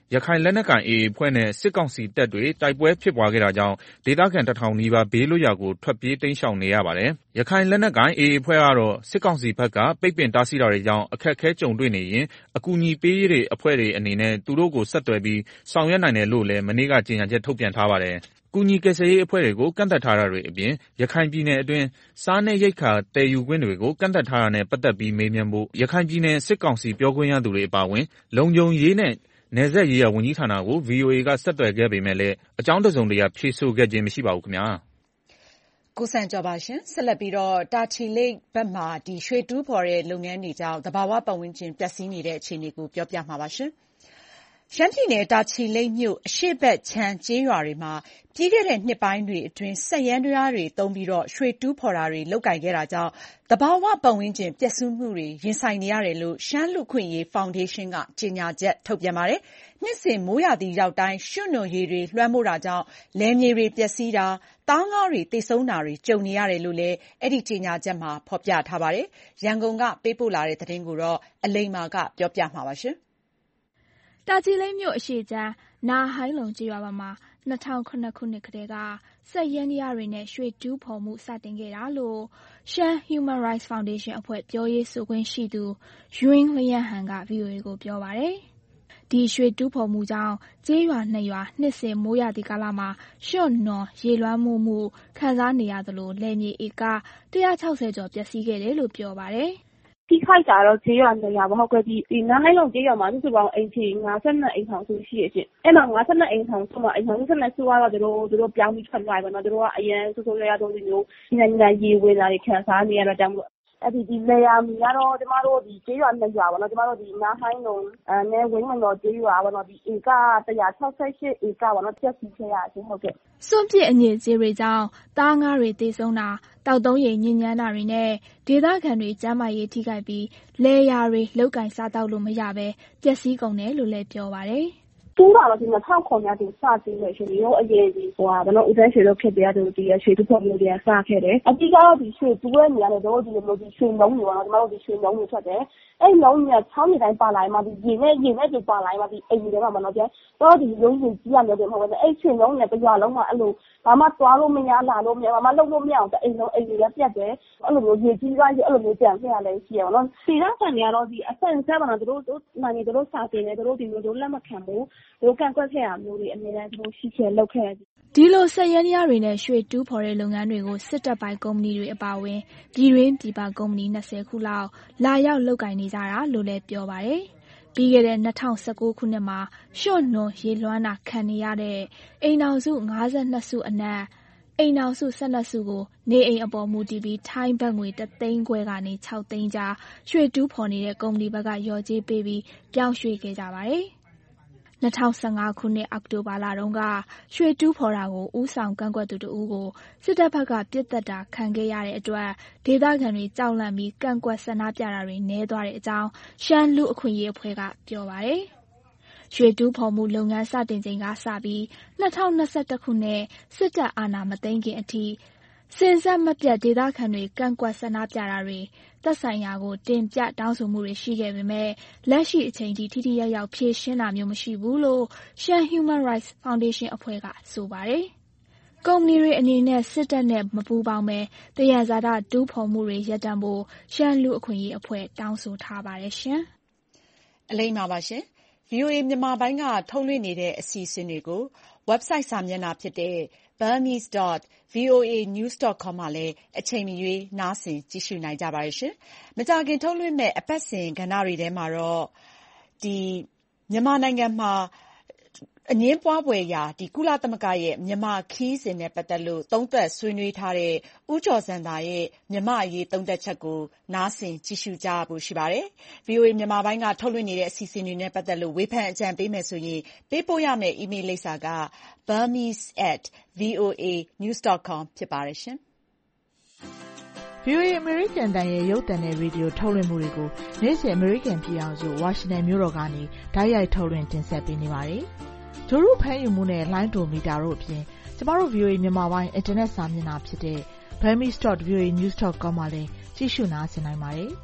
ရခိုင်လက်နက်ကိုင် အေအေ အဖွဲ့နဲ့စစ်ကောင်စီတပ်တွေတိုက်ပွဲဖြစ်ပွားခဲ့တာကြောင့်ဒေသခံတစ်ထောင်နီးပါးဘေးလွတ်ရာကိုထွက်ပြေးတိမ်းရှောင်နေရပါတယ်။ရခိုင်လက်နက်ကိုင် အေအေ အဖွဲ့ကတော့စစ်ကောင်စီဘက်ကပိတ်ပင်တားဆီးတာတွေကြောင့်အခက်အခဲကြုံတွေ့နေရင်အကူအညီပေးရေးတွေအဖွဲ့တွေအနေနဲ့သူတို့ကိုဆက်သွယ်ပြီးဆောင်ရွက်နိုင်တယ်လို့လည်းမနေ့ကကြေညာချက်ထုတ်ပြန်ထားပါတယ်။ကူညီကယ်ဆယ်ရေးအဖွဲ့တွေကိုကန့်သတ်ထားတာတွေအပြင်ရခိုင်ပြည်နယ်အတွင်းစားနပ်ရိက္ခာတည်ယူခွင့်တွေကိုကန့်သတ်ထားတာနဲ့ပတ်သက်ပြီးမေးမြန်းဖို့ရခိုင်ပြည်နယ်စစ်ကောင်စီပြောခွင့်ရသူတွေအပါအဝင်လုံခြုံရေးနဲ့နယ်စပ်ရေးရာဝန်ကြီးဌာနကို ဗွီအိုအေ ကဆက်သွယ်ခဲ့ပေမဲ့လည်းအကြောင်းတစုံတရာဖြေဆိုခဲ့ခြင်းမရှိပါဘူးခင်ဗျာ။ကိုစံကျော်ပါရှင်ဆက်လက်ပြီးတော့တာချီလိတ်ဘက်မှာဒီရွှေတူးဖော်တဲ့လုပ်ငန်းတွေကြောင့်သဘာဝပတ်ဝန်းကျင်ပျက်စီးနေတဲ့အခြေအနေကိုပြောပြမှာပါရှင်။ရှမ်းပြည်နယ်တာချီလိတ်မြို့အရှေ့ဘက်ခြမ်းကျေးရွာတွေမှာပြီးခဲ့တဲ့နှစ်ပိုင်းတွေအတွင်းစက်ယန္တရားတွေသုံးပြီးတော့ရွှေတူးဖော်တာတွေလုပ်ကိုင်ခဲ့တာကြောင့်သဘာဝပတ်ဝန်းကျင်ပျက်စီးမှုတွေရင်ဆိုင်နေရတယ်လို့ရှမ်းလူခွင့်ရေးဖောင်ဒေးရှင်းကကြေညာချက်ထုတ်ပြန်ပါတယ်။နှစ်စဉ်မိုးရာသီရောက်တိုင်းရွှံ့နွံရည်တွေလွှမ်းမိုးတာကြောင့်လယ်မြေတွေပျက်စီးတာသားငါးတွေသေဆုံးတာတွေကြုံနေရတယ်လို့လည်းအဲ့ဒီကြေညာချက်မှာဖော်ပြထားပါတယ်။ရန်ကုန်ကပေးပို့လာတဲ့သတင်းကိုတော့အလိမ္မာကပြောပြမှာပါရှင်။တာချီလိတ်မြို့အရှေ့ခြမ်းနာဟိုင်းလုံကျေးရွာဘက်မှာ၂၀၀၇ခုနှစ်ကတည်းကစက်ယန္တရားတွေနဲ့ရွှေတူးဖော်မှုစတင်ခဲ့တာလို့ရှမ်း Human Rights Foundation အဖွဲ့ပြောရေးဆိုခွင့်ရှိသူယွင်းလျန့်ဟန်က ဗွီအိုအေ ကိုပြောပါတယ်။ဒီရွှေတူးဖော်မှုကြောင့်ကျေးရွာနှစ်ရွာနှစ်စဉ်မိုးရာသီကာလမှာရွှံ့နွံရေလွှမ်းမိုးမှုခံစားနေရသလိုလယ်မြေဧက၁၆၀ကျော်ပျက်စီးခဲ့တယ်လို့ပြောပါတယ်။ထိခိုက်တာတော့ကျေးရွာနေရာမဟုတ်ဘူးဒီနားဟိုင်းလုံးကျေးရွာမှာစုစုပေါင်းအိမ်ခြေ၅၂အိမ်ထောင်စုရှိရဲ့ဖြစ်အဲ့မှာ၅၂အိမ်ထောင်စုမှာအိမ်ထောင်စုနဲ့စုကတော့သူတို့သူတို့ပြောင်းပြီးထွက်သွားပြီပေါ့နော်သူတို့ကအရင်ဆိုးဆိုးရွားရွားတုံးမျိုးညဉ့်ညဉ့်ရေဝင်လာတွေခံစားနေရတော့ကြောင့်အဲ့ဒီဒီနေရာမျိုးကတော့ကျမတို့ဒီကျေးရွာနှစ်ရွာပေါ့နော်ကျမတို့ဒီနားဟိုင်းလုံးအဲနဲ့ဝင်းဝင်တော်ကျေးရွာပေါ့နော်ဒီဧက၁၆၈ဧကပေါ့နော်ပြည့်စုံခဲ့ရခြင်းဟုတ်ကဲ့စွန့်ပစ်အညစ်အကြေးတွေကြောင့်သားငါးတွေသေဆုံးတာတောက်သုံးရည်ညဉ့်ညမ်းတာတွေနဲ့ဒေသခံတွေကျန်းမာရေးထိခိုက်ပြီးလယ်ယာတွေလောက်ကင်စားတောက်လို့မရပဲပျက်စီးကုန်တယ်လို့လည်းပြောပါတယ်တူးတာတော့ဒီ၂၀၀၇ရာသီစတင်လို့ရှိရင်ရောအရင်ဒီဟိုဟာဘယ်လိုဦးတန်းရွှေတို့ဖြစ်တဲ့သူဒီရွှေတူးဖော်မျိုးတွေကစခဲ့တယ်အတိကတော့ဒီရွှေတူးရဲ့နေရာနဲ့တို့ဒီလိုဒီရွှေလုံးတွေပေါ့နော်ကျမတို့ဒီရွှေလုံးတွေထွက်တယ်အဲ့လုံးကြီးကချောင်းနေတိုင်းပါလာမှဒီရေနဲ့ရေနဲ့ဒီပါလာမှဒီအိမ်တွေမှာမနော်ကျတော့ဒီလုံးကြီးကြီးရမျိုးတွေမဟုတ်ဘူးအဲ့ရွှေလုံးနဲ့တရွာလုံးမှာအဲ့လိုဘာမှသွားလို့မရလာလို့မရဘာမှလုပ်လို့မရအောင်အိမ်လုံးအိမ်တွေလည်းပြတ်တယ်အဲ့လိုမျိုးရေကြီးသွားကြီးအဲ့လိုမျိုးကြံခဲ့ရလဲရှိရပါတော့စီရဆန်တွေကတော့ဒီအဆန်ဆက်ပါတော့တို့တို့နိုင်တို့တို့စာတင်တယ်တို့ဒီလိုတို့လက်မခံဘူးတို့ကန့်ကွက်ခဲ့ရမျိုးတွေအများအားတို့ရှိခဲ့လောက်ခဲ့ဒီလိုစက်ယန္တရားတွေနဲ့ရွှေတူးဖော်တဲ့လုပ်ငန်းတွေကိုစစ်တပ်ပိုင်ကုမ္ပဏီတွေအပါအဝင်ပြည်တွင်းပြည်ပကုမ္ပဏီ၂၀ခုလောက်လာရောက်လုပ်ကိုင်နေကြတာလို့လည်းပြောပါတယ်။ပြီးခဲ့တဲ့၂၀၁၉ခုနှစ်မှာရွှံ့နွံရေလွှမ်းတာခံနေရတဲ့အိမ်ထောင်စု၅၂စုအနက်အိမ်ထောင်စု၁၂စုကိုနေအိမ်အပေါ်မူတည်ပြီးထိုင်းဘတ်ငွေတစ်သိန်းခွဲကနေ၆သိန်းကြားရွှေတူးဖော်နေတဲ့ကုမ္ပဏီဘက်ကလျော်ကြေးပေးပြီးပြောင်းရွှေ့ခဲ့ကြပါတယ်။၂၀၁၅ခုနှစ်အောက်တိုဘာလတုန်းကရွှေတူးဖော်တာကိုဦးဆောင်ကန့်ကွက်သူတဦးကိုစစ်တပ်ဘက်ကပြစ်တက်တာခံခဲ့ရတဲ့အတွက်ဒေသခံတွေကြောက်လန့်ပြီးကန့်ကွက်ဆန္ဒပြတာတွေနည်းသွားတဲ့အကြောင်းရှမ်းလူအခွင့်အရေးအဖွဲ့ကပြောပါတယ်။ရွှေတူးဖော်မှုလုပ်ငန်းစတင်ချိန်ကစပြီး၂၀၂၁ခုနှစ်စစ်တပ်အာဏာမသိမ်းခင်အထိစဉ်ဆက်မပြတ်ဒေသခံတွေကန့်ကွက်ဆန္ဒပြတာတွေသက်ဆိုင်ရာကိုတင်ပြတောင်းဆိုမှုတွေရှိခဲ့ပေမဲ့လက်ရှိအချိန်ထိထိထိရောက်ရောက်ဖြေရှင်းတာမျိုးမရှိဘူးလို့ရှမ်း Human Rights Foundation အဖွဲ့ကဆိုပါတယ်။ကုမ္ပဏီတွေအနေနဲ့စစ်တပ်နဲ့မပူးပေါင်းပဲတယံဇာတတူးဖော်မှုတွေရပ်တန့်ဖို့ရှမ်းလူအခွင့်အရေးအဖွဲ့တောင်းဆိုထားပါတယ်ရှင်။အလိမ္မာပါရှင်။ ဗွီအိုအေမြန်မာပိုင်းကထုတ်လွှင့်နေတဲ့အစီအစဉ်တွေကို website စာမျက်နှာဖြစ်တဲ့ burmese dot voa news dot com မှာလည်းအချိန်မရွေးနားဆင်ကြည့်ရှုနိုင်ကြပါတယ်ရှင်။မကြာခင်ထုတ်လွှင့်မဲ့အပတ်စဉ်ကဏ္ဍတွေထဲမှာတော့ဒီမြန်မာနိုင်ငံမှာအငြင်းပွားဖွယ်ရာဒီကုလသမဂ္ဂရဲ့မြန်မာခီးစဉ်နဲ့ပတ်သက်လို့သုံးသပ်ဆွေးနွေးထားတဲ့ဦးကျော်ဇံသာရဲ့မြန်မာအရေးသုံးသပ်ချက်ကိုနားဆင်ကြည့်ရှုကြဖို့ရှိပါတယ်။ ဗွီအိုအေမြန်မာပိုင်းကထုတ်လွှင့်နေတဲ့အစီအစဉ်တွေနဲ့ပတ်သက်လို့ဝေဖန်အကြံပေးမယ်ဆိုရင်ပေးပို့ရမယ့် email လိပ်စာက burmese at voa news dot com ဖြစ်ပါတယ်ရှင်။ ဗွီအိုအေ American တန်ရဲ့ရုပ်သံနဲ့ရေဒီယိုထုတ်လွှင့်မှုတွေကိုနေ့စဉ် American ပြည်အောင်စုဝါရှင်တန်မြို့တော်ကနေတိုက်ရိုက်ထုတ်လွှင့်တင်ဆက်ပေးနေပါတယ်။ဂျိုရုဖမ်းယူမှုနဲ့လိုင်းဒိုမီတာတို့အပြင်ကျမတို့ ဗွီအိုအေမြန်မာပိုင်းအင်တာနက်စာမျက်နှာဖြစ်တဲ့ burmese dot voa news dot com မှာလည်းကြည့်ရှုနားဆင်နိုင်ပါတယ်။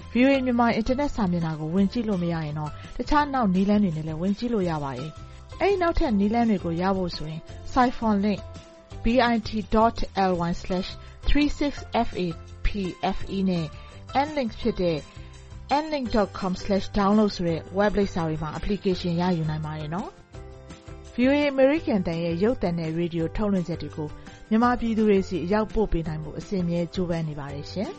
ဗွီအိုအေ မြန်မာအင်တာနက်စာမျက်နှာကိုဝင်ကြည့်လို့မရရင်တော့တခြားနောက်နည်းလမ်းတွေနဲ့လည်းဝင်ကြည့်လို့ရပါတယ်။အဲဒီနောက်ထပ်နည်းလမ်းတွေကိုရဖို့ဆိုရင် Siphon link bit.ly slash 36fapfe နဲ့ nlink ဖြစ်တဲ့ nlink dot com slash download ဆိုတဲ့ web လိပ်စာတွေမှာ application ရယူနိုင်ပါတယ်နော်။ ဗွီအိုအေ American တန်ရဲ့ရုပ်သံနဲ့ရေဒီယိုထုတ်လွှင့်ချက်တွေကိုမြန်မာပြည်သူတွေစီအရောက်ပို့ပေးနိုင်ဖို့အစဉ်အမြဲကြိုးပမ်းနေပါတယ်ရှင်။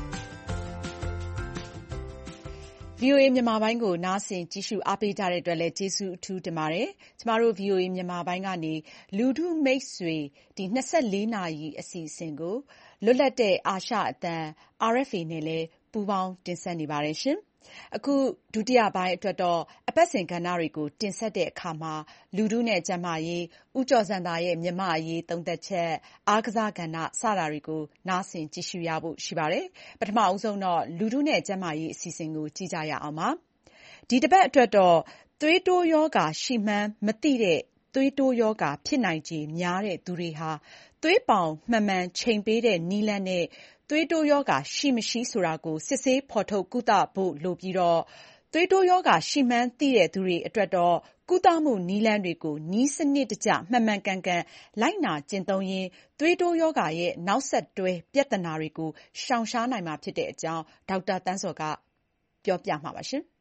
ဗွီအိုအေမြန်မာပိုင်းကိုနားဆင်ကြည့်ရှုအားပေးကြတဲ့အတွက်လည်းကျေးဇူးအထူးတင်ပါတယ်။ကျမတို့ ဗွီအိုအေမြန်မာပိုင်းကနေလူထုမိတ်ဆွေဒီ၂၄နာရီအစီအစဉ်ကိုလွတ်လပ်တဲ့အာရှအသံ R F A နဲ့လည်းပူးပေါင်းတင်ဆက်နေပါတယ်ရှင်။အခုဒုတိယပိုင်းအတွက်တော့အပတ်စဉ်ကဏ္ဍတွေကိုတင်ဆက်တဲ့အခါမှာလူထုနဲ့ကျန်းမာရေး၊ဦးကျော်ဇံသာရဲ့မြန်မာ့အရေးသုံးသပ်ချက်၊အားကစားကဏ္ဍစတာတွေကိုနားဆင်ကြည့်ရှုရဖို့ရှိပါတယ်။ပထမဦးဆုံးတော့လူထုနဲ့ကျန်းမာရေးအစီအစဉ်ကိုကြည့်ကြရအောင်ပါ။ဒီတပတ်အတွက်တော့သွေးတိုးရောဂါရှိမှန်းမသိတဲ့သွေးတိုးရောဂါဖြစ်နိုင်ခြေများတဲ့သူတွေဟာသွေးပေါင်မှန်မှန်ချိန်ပေးတဲ့နည်းလမ်းနဲ့သွေးတိုးရောဂါရှိမရှိဆိုတာကိုစစ်ဆေးဖော်ထုတ်ကုသဖို့လိုပြီးတော့သွေးတိုးရောဂါရှိမှန်းသိတဲ့သူတွေအတွက်တော့ကုသမှုနည်းလမ်းတွေကိုနည်းစနစ်တကျမှန်မှန်ကန်ကန်လိုက်နာကျင့်သုံးရင်းသွေးတိုးရောဂါရဲ့နောက်ဆက်တွဲပြဿနာတွေကိုရှောင်ရှားနိုင်မှာဖြစ်တဲ့အကြောင်းဒေါက်တာသန်းစောကပြောပြမှာပါရှင်။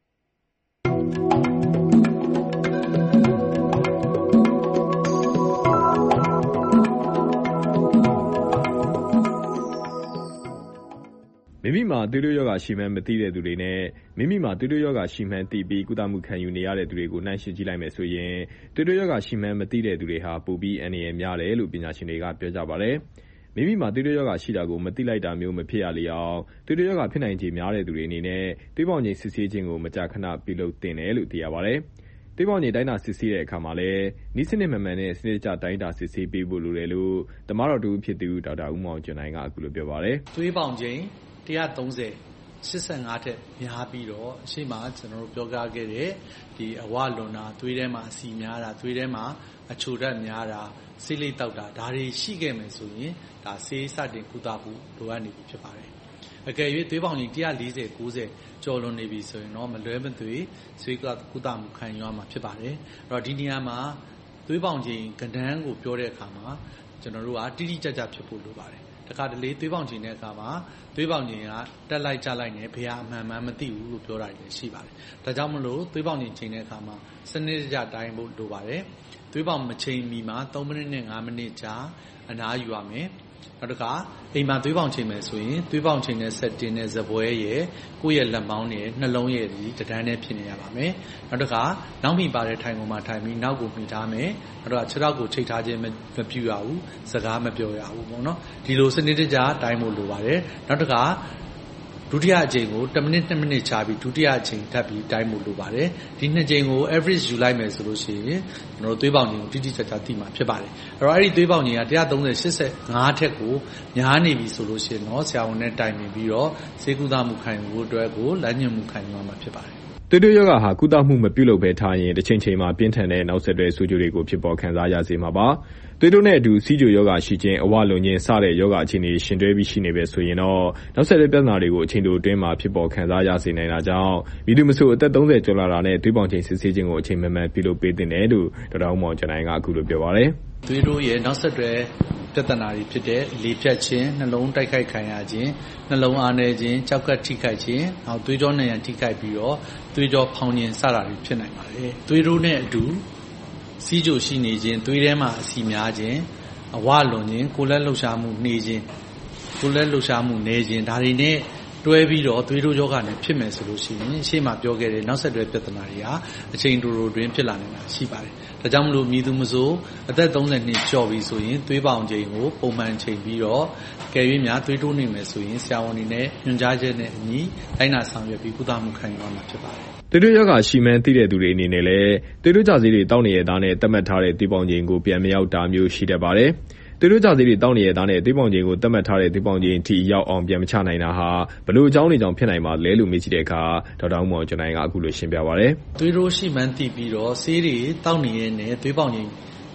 မိမိမှာသွေးတိုးရောဂါရှိမှန်းမသိတဲ့သူတွေနဲ့မိမိမှာသွေးတိုးရောဂါရှိမှန်းသိပြီးကုသမှုခံယူနေရတဲ့သူတွေကိုနှိုင်းယှဉ်ကြည့်လိုက်မယ်ဆိုရင်သွေးတိုးရောဂါရှိမှန်းမသိတဲ့သူတွေဟာပိုပြီးအန္တရာယ်များတယ်လို့ပညာရှင်တွေကပြောကြပါတယ်။မိမိမှာသွေးတိုးရောဂါရှိတာကိုမသိလိုက်တာမျိုးမဖြစ်ရလေအောင်သွေးတိုးရောဂါဖြစ်နိုင်ခြေများတဲ့သူတွေအနေနဲ့သွေးပေါင်ချိန်စစ်ဆေးခြင်းကိုမကြာခဏပြုလုပ်သင့်တယ်လို့သိရပါတယ်။သွေးပေါင်ချိန်တိုင်းတာစစ်ဆေးတဲ့အခါမှာလည်းနည်းစနစ်မှန်မှန်နဲ့စနစ်တကျတိုင်းတာစစ်ဆေးပေးဖို့လိုတယ်လို့သမားတော်တူဖြစ်သူဒေါက်တာဦးမောင်ကျော်နိုင်ကအခုလိုပြောပါတယ်။သွေးပေါင်ချိန်one thirty eighty-five ထက်များပြီးတော့အရှိမကျွန်တော်တို့ပြောကြခဲ့တဲ့ဒီအဝလွန်တာသွေးထဲမှာအဆီများတာသွေးထဲမှာအချိုဓာတ်များတာဆေးလိပ်တောက်တာဒါတွေရှိခဲ့မယ်ဆိုရင်ဒါဆေးစတင်ကုသဖို့လိုအပ်နေပြီဖြစ်ပါတယ်။အကယ်၍သွေးပေါင်ချိန်one forty ninetyကျော်လွန်နေပြီဆိုရင်တော့မလွဲမသွေဆေးကုသမှုခံယူရမှာဖြစ်ပါတယ်။အဲ့တော့ဒီနေရာမှာသွေးပေါင်ချိန်ကဏ္ဍကိုပြောတဲ့အခါမှာကျွန်တော်တို့ကတိတိကျကျဖြစ်ဖို့လိုပါတယ်။တခါတလေသွေးပေါင်ချိန်တဲ့အခါမှာသွေးပေါင်ချိန်ကတက်လိုက်ကျလိုက်နေဘယ်ဟာအမှန်မှန်မသိဘူးလို့ပြောတာလည်းရှိပါတယ်။ဒါကြောင့်မလို့သွေးပေါင်ချိန်ချိန်တဲ့အခါမှာစနစ်တကျတိုင်းဖို့လိုပါတယ်။သွေးပေါင်မချိန်မီမှာthreeမိနစ်နဲ့fiveမိနစ်ကြာအနားယူရမယ်။နောက်တစ်ခါအိမ်မှာသွေးပေါင်ချိန်မယ်ဆိုရင်သွေးပေါင်ချိန်တဲ့ setting နဲ့ဇပွဲရဲ့ကိုယ့်ရဲ့လက်မောင်းနဲ့နှလုံးရဲ့ဒီတန်းနဲ့ဖြစ်နေရပါမယ်။နောက်တစ်ခါနောက်မိပါတဲ့ထိုင်ကုန်မှာထိုင်ပြီးနောက်ကိုမှီထားမယ်။နောက်တော့ခြေထောက်ကိုချိတ်ထားခြင်းမပြုရဘူး။စကားမပြောရဘူးပေါ့နော်။ဒီလိုစနစ်တကျတိုင်းဖို့လိုပါတယ်။နောက်တစ်ခါဒုတိယအကြိမ်ကိုoneမိနစ်twoမိနစ်ခြားပြီးဒုတိယအကြိမ်ထပ်ပြီးတိုင်းဖို့လိုပါတယ်။ဒီနှစ်ကြိမ်ကို average ယူလိုက်မယ်ဆိုလို့ရှိရင်ကျွန်တော်တို့သွေးပေါင်ချိန်ကိုတိတိကျကျသိမှာဖြစ်ပါတယ်။အဲ့တော့အဲ့ဒီသွေးပေါင်ချိန်ကone thirty eighty-fiveထက်ကိုများနေပြီဆိုလို့ရှိရင်တော့ဆရာဝန်နဲ့တိုင်ပင်ပြီးတော့ဆေးကုသမှုခံယူဖို့အတွက်ကိုလမ်းညွှန်မှုခံယူရမှာဖြစ်ပါတယ်။သွေးတိုးရောဂါဟာကုသမှုမပြုလုပ်ဘဲထားရင်တစ်ချိန်ချိန်မှာပြင်းထန်တဲ့နောက်ဆက်တွဲဆိုးကျိုးတွေကိုဖြစ်ပေါ်ခံစားရစေမှာပါ။သွေးတိုးနဲ့အတူဆီးချိုရောဂါရှိခြင်းအဝလွန်ခြင်းစတဲ့ရောဂါအခြေအနေရှင်တွဲပြီးရှိနေပဲဆိုရင်တော့နောက်ဆက်တွဲပြဿနာတွေကိုအချိန်တိုအတွင်းမှာဖြစ်ပေါ်ခံစားရစေနိုင်တာကြောင့်မိသူမဆိုအသက်thirtyကျော်လာတာနဲ့သွေးပေါင်ချိန်စစ်ဆေးခြင်းကိုအချိန်မှန်မှန်ပြုလုပ်ပေးသင့်တယ်လို့ဒေါက်တာဦးမောင်ကျော်နိုင်ကအခုလိုပြောပါတယ်။သွေးတိုးရဲ့နောက်ဆက်တွဲပြဿနာတွေဖြစ်တဲ့လေဖြတ်ခြင်းနှလုံးတိုက်ခိုက်ခံရခြင်းနှလုံးအားနည်းခြင်းကြောက်ကပ်ထိခိုက်ခြင်းနောက်သွေးကြောနံရံထိခိုက်ပြီးတော့သွေးကြောဖောင်းခြင်းစတာတွေဖြစ်နိုင်ပါတယ်။သွေးတိုးနဲ့အတူဆီးချိုရှိနေခြင်းသွေးထဲမှာအဆီများခြင်းအဝလွန်ခြင်းကိုယ်လက်လှုပ်ရှားမှုနှေးခြင်းကိုယ်လက်လှုပ်ရှားမှုနည်းခြင်းဒါတွေနဲ့တွဲပြီးတော့သွေးတိုးရောဂါနဲ့ဖြစ်မယ်ဆိုလို့ရှိရင်ရှေ့မှာပြောခဲ့တဲ့နောက်ဆက်တွဲပြဿနာတွေဟာအချိန်တိုတိုတွင်ဖြစ်လာနိုင်တာရှိပါတယ်။ဒါကြောင့်မလို့မြည်သူမဆိုအသက်thirtyနှစ်ကျော်ပြီဆိုရင်သွေးပေါင်ချိန်ကိုပုံမှန်ချိန်ပြီးတော့ကယ်၍များသွေးတိုးနေမယ်ဆိုရင်ဆရာဝန်တွေနဲ့ညွှန်ကြားချက်နဲ့အညီတိုင်းနာဆောင်ရွက်ပြီးကုသမှုခံယူရမှာဖြစ်ပါတယ်။သွေးတိုးရောဂါရှိမှန်းသိတဲ့သူတွေအနေနဲ့လည်းသွေးတိုးကျဆေးတွေတောက်နေရတဲ့နဲ့သတ်မှတ်ထားတဲ့သွေးပေါင်ချိန်ကိုပြန်မရောက်တာမျိုးရှိတတ်ပါတယ်။သွေးတိုးကျဆေးတွေတောက်နေရတဲ့နဲ့သွေးပေါင်ချိန်ကိုသတ်မှတ်ထားတဲ့သွေးပေါင်ချိန်ထိရောက်အောင်ပြန်မချနိုင်တာဟာဘလို့အကြောင်းတွေကြောင့်ဖြစ်နိုင်ပါလဲလို့မေးကြည့်တဲ့အခါဒေါက်တာဦးမောင်ကျော်နိုင်ကအခုလိုရှင်းပြပါတယ်။သွေးတိုးရှိမှန်းသိပြီးတော့ဆေးတွေတောက်နေရတဲ့သွေးပေါင်ချိန်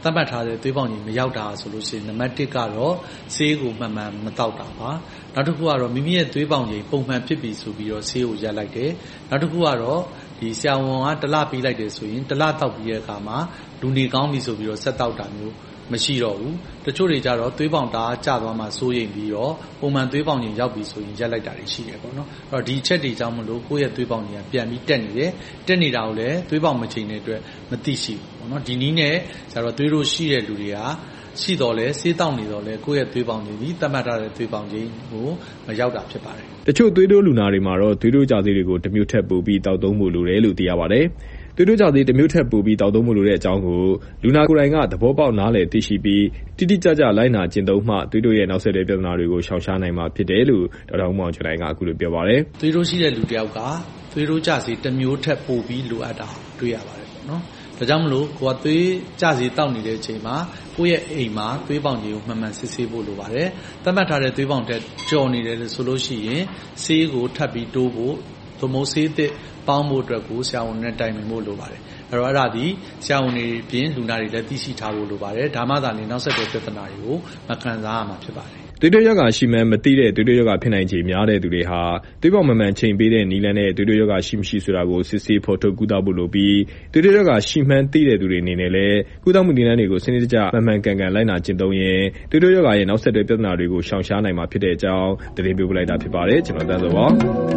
သတ်မှတ်ထားတဲ့သွေးပေါင်ချိန်မရောက်တာဆိုလို့ရှိရင်နံပါတ်တစ်ကတော့ဆေးကိုမှန်မှန်မတောက်တာပါနောက်တစ်ခုကတော့မိမိရဲ့သွေးပေါင်ချိန်ပုံမှန်ဖြစ်ပြီဆိုပြီးတော့ဆေးကိုရပ်လိုက်တယ်နောက်တစ်ခုကတော့ဒီဆရာဝန်ကတလပေးလိုက်တယ်ဆိုရင်တလတောက်ပြီးတဲ့အခါမှာလူနေကောင်းပြီဆိုပြီးတော့ဆက်တောက်တာမျိုးမရှိတော့ဘူးတချို့တွေကြတော့သွေးပေါင်တာကျသွားမှစိုးရိမ်ပြီးတော့ပုံမှန်သွေးပေါင်ချိန်ရောက်ပြီဆိုရင်ရပ်လိုက်တာတွေရှိတယ်ပေါ့နော်အဲ့တော့ဒီအချက်တွေကြောင့်မလို့ကိုယ့်ရဲ့သွေးပေါင်ချိန်ကပြန်ပြီးတက်နေတယ်တက်နေတာကိုလည်းသွေးပေါင်မချိန်တဲ့အတွက်မသိရှိဘူးပေါ့နော်ဒီနည်းနဲ့ကျတော့သွေးတို့ရှိတဲ့လူတွေကရှိတော့လဲဆေးတောက်နေတော့လဲကိုယ့်ရဲ့သွေးပေါင်ချိန်ဒီသတ်မှတ်ထားတဲ့သွေးပေါင်ချိန်ကိုမရောက်တာဖြစ်ပါတယ်တချို့သွေးတိုးလူနာတွေမှာတော့သွေးတိုးကြဆေးတွေကိုတစ်မျိုးထပ်ပို့ပြီးတောက်သုံးဖို့လိုတယ်လို့သိရပါတယ်သွေးတိုးကြသေးတစ်မျိုးထပ်ပို့ပြီးတောက်သုံးမှုလိုတဲ့အကြောင်းကိုလူနာကိုယ်တိုင်ကသဘောပေါက်နားလည်သိရှိပြီးတိတိကျကျလိုက်နာကျင့်သုံးမှသွေးတိုးရဲ့နောက်ဆက်တွဲပြဿနာတွေကိုရှောင်ရှားနိုင်မှာဖြစ်တယ်လို့ဒေါက်တာဦးမောင်ကျော်နိုင်ကအခုလိုပြောပါတယ်သွေးတိုးရှိတဲ့လူတစ်ယောက်ကသွေးတိုးကြဆေးတစ်မျိုးထပ်ပို့ပြီးလိုအပ်တာတွေ့ရပါတယ်ပေါ့နော်ဒါကြောင့်မလို့ကိုကသွေးကြဆေးတောက်နေတဲ့အချိန်မှာကိုယ့်ရဲ့အိမ်မှာသွေးပေါင်ကြီးကိုမှန်မှန်စစ်ဆေးဖို့လိုပါတယ်သတ်မှတ်ထားတဲ့သွေးပေါင်တက်ကျော်နေတယ်လို့ဆိုလို့ရှိရင်ဆေးကိုထပ်ပြီးတိုးဖို့သို့မဟုတ်ဆေးသစ်ပေါင်းဖို့အတွက်ကိုဆရာဝန်နဲ့တိုင်ပင်ဖို့လိုပါတယ်အဲ့တော့အဲ့ဒါဒီဆရာဝန်တွေပြင်လူနာတွေလည်းသိရှိထားဖို့လိုပါတယ်ဒါမှသာလေနောက်ဆက်တွဲပြဿနာတွေကိုမခံစားရမှာဖြစ်ပါတယ်သွေးတိုးရောဂါရှိမှန်းမသိတဲ့သွေးတိုးရောဂါဖြစ်နိုင်ခြေများတဲ့သူတွေဟာသွေးပေါင်မှန်မှန်ချိန်ပေးတဲ့နည်းလမ်းနဲ့သွေးတိုးရောဂါရှိမရှိဆိုတာကိုစစ်ဆေးဖော်ထုတ်ကုသဖို့လိုပြီးသွေးတိုးရောဂါရှိမှန်းသိတဲ့သူတွေအနေနဲ့လည်းကုသမှုနည်းလမ်းတွေကိုစနစ်တကျမှန်မှန်ကန်ကန်လိုက်နာကျင့်သုံးရင်သွေးတိုးရောဂါရဲ့နောက်ဆက်တွဲပြဿနာတွေကိုရှောင်ရှားနိုင်မှာဖြစ်တဲ့အကြောင်းသတင်းပေးပို့လိုက်တာဖြစ်ပါတယ်ကျွန်တော်တန်းစောပါ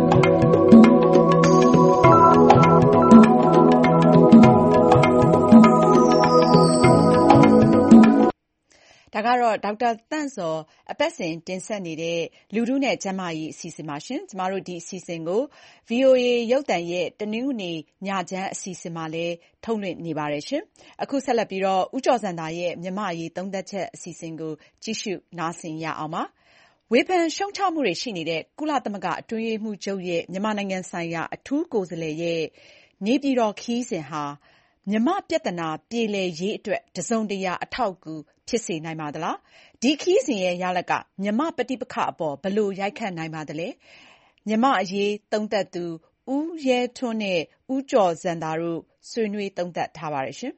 ဒါကတော့ဒေါက်တာသန့်စောအပတ်စဉ်တင်ဆက်နေတဲ့လူထုနဲ့ကျန်းမာရေးအစီအစဉ်ပါရှင်ကျမတို့ဒီအစီအစဉ်ကို ဗွီအိုအေ ရုပ်သံရဲ့တနင်္ဂနွေညချမ်းအစီအစဉ်မှာလည်းထုတ်လွှင့်နေပါတယ်ရှင်အခုဆက်လက်ပြီးတော့ဦးကျော်စံသာရဲ့မြန်မာရေးသုံးသက်ချက်အစီအစဉ်ကိုကြည့်ရှုနားဆင်ရအောင်ပါဝေဖန်ရှုံချမှုတွေရှိနေတဲ့ကုလသမဂ္ဂအတွင်းရေးမှူးချုပ်ရဲ့မြန်မာနိုင်ငံဆိုင်ရာအထူးကိုယ်စားလှယ်ရဲ့နေပြည်တော်ခရီးစဉ်ဟာမြန်မာပြဿနာပြေလည်ရေးအတွက်တစုံတရာအထောက်အကူဖြစ်စေနိုင်ပါသလားဒီခရီးစဉ်ရဲ့ရလဒ်ကမြန်မာပဋိပက္ခအပေါ်ဘယ်လိုရိုက်ခတ်နိုင်ပါသလဲမြန်မာအရေးသုံးသပ်သူဦးရဲထွန်းနဲ့ဦးကျော်စံသာတို့ဆွေးနွေးသုံးသပ်ထားပါတယ်ရှင်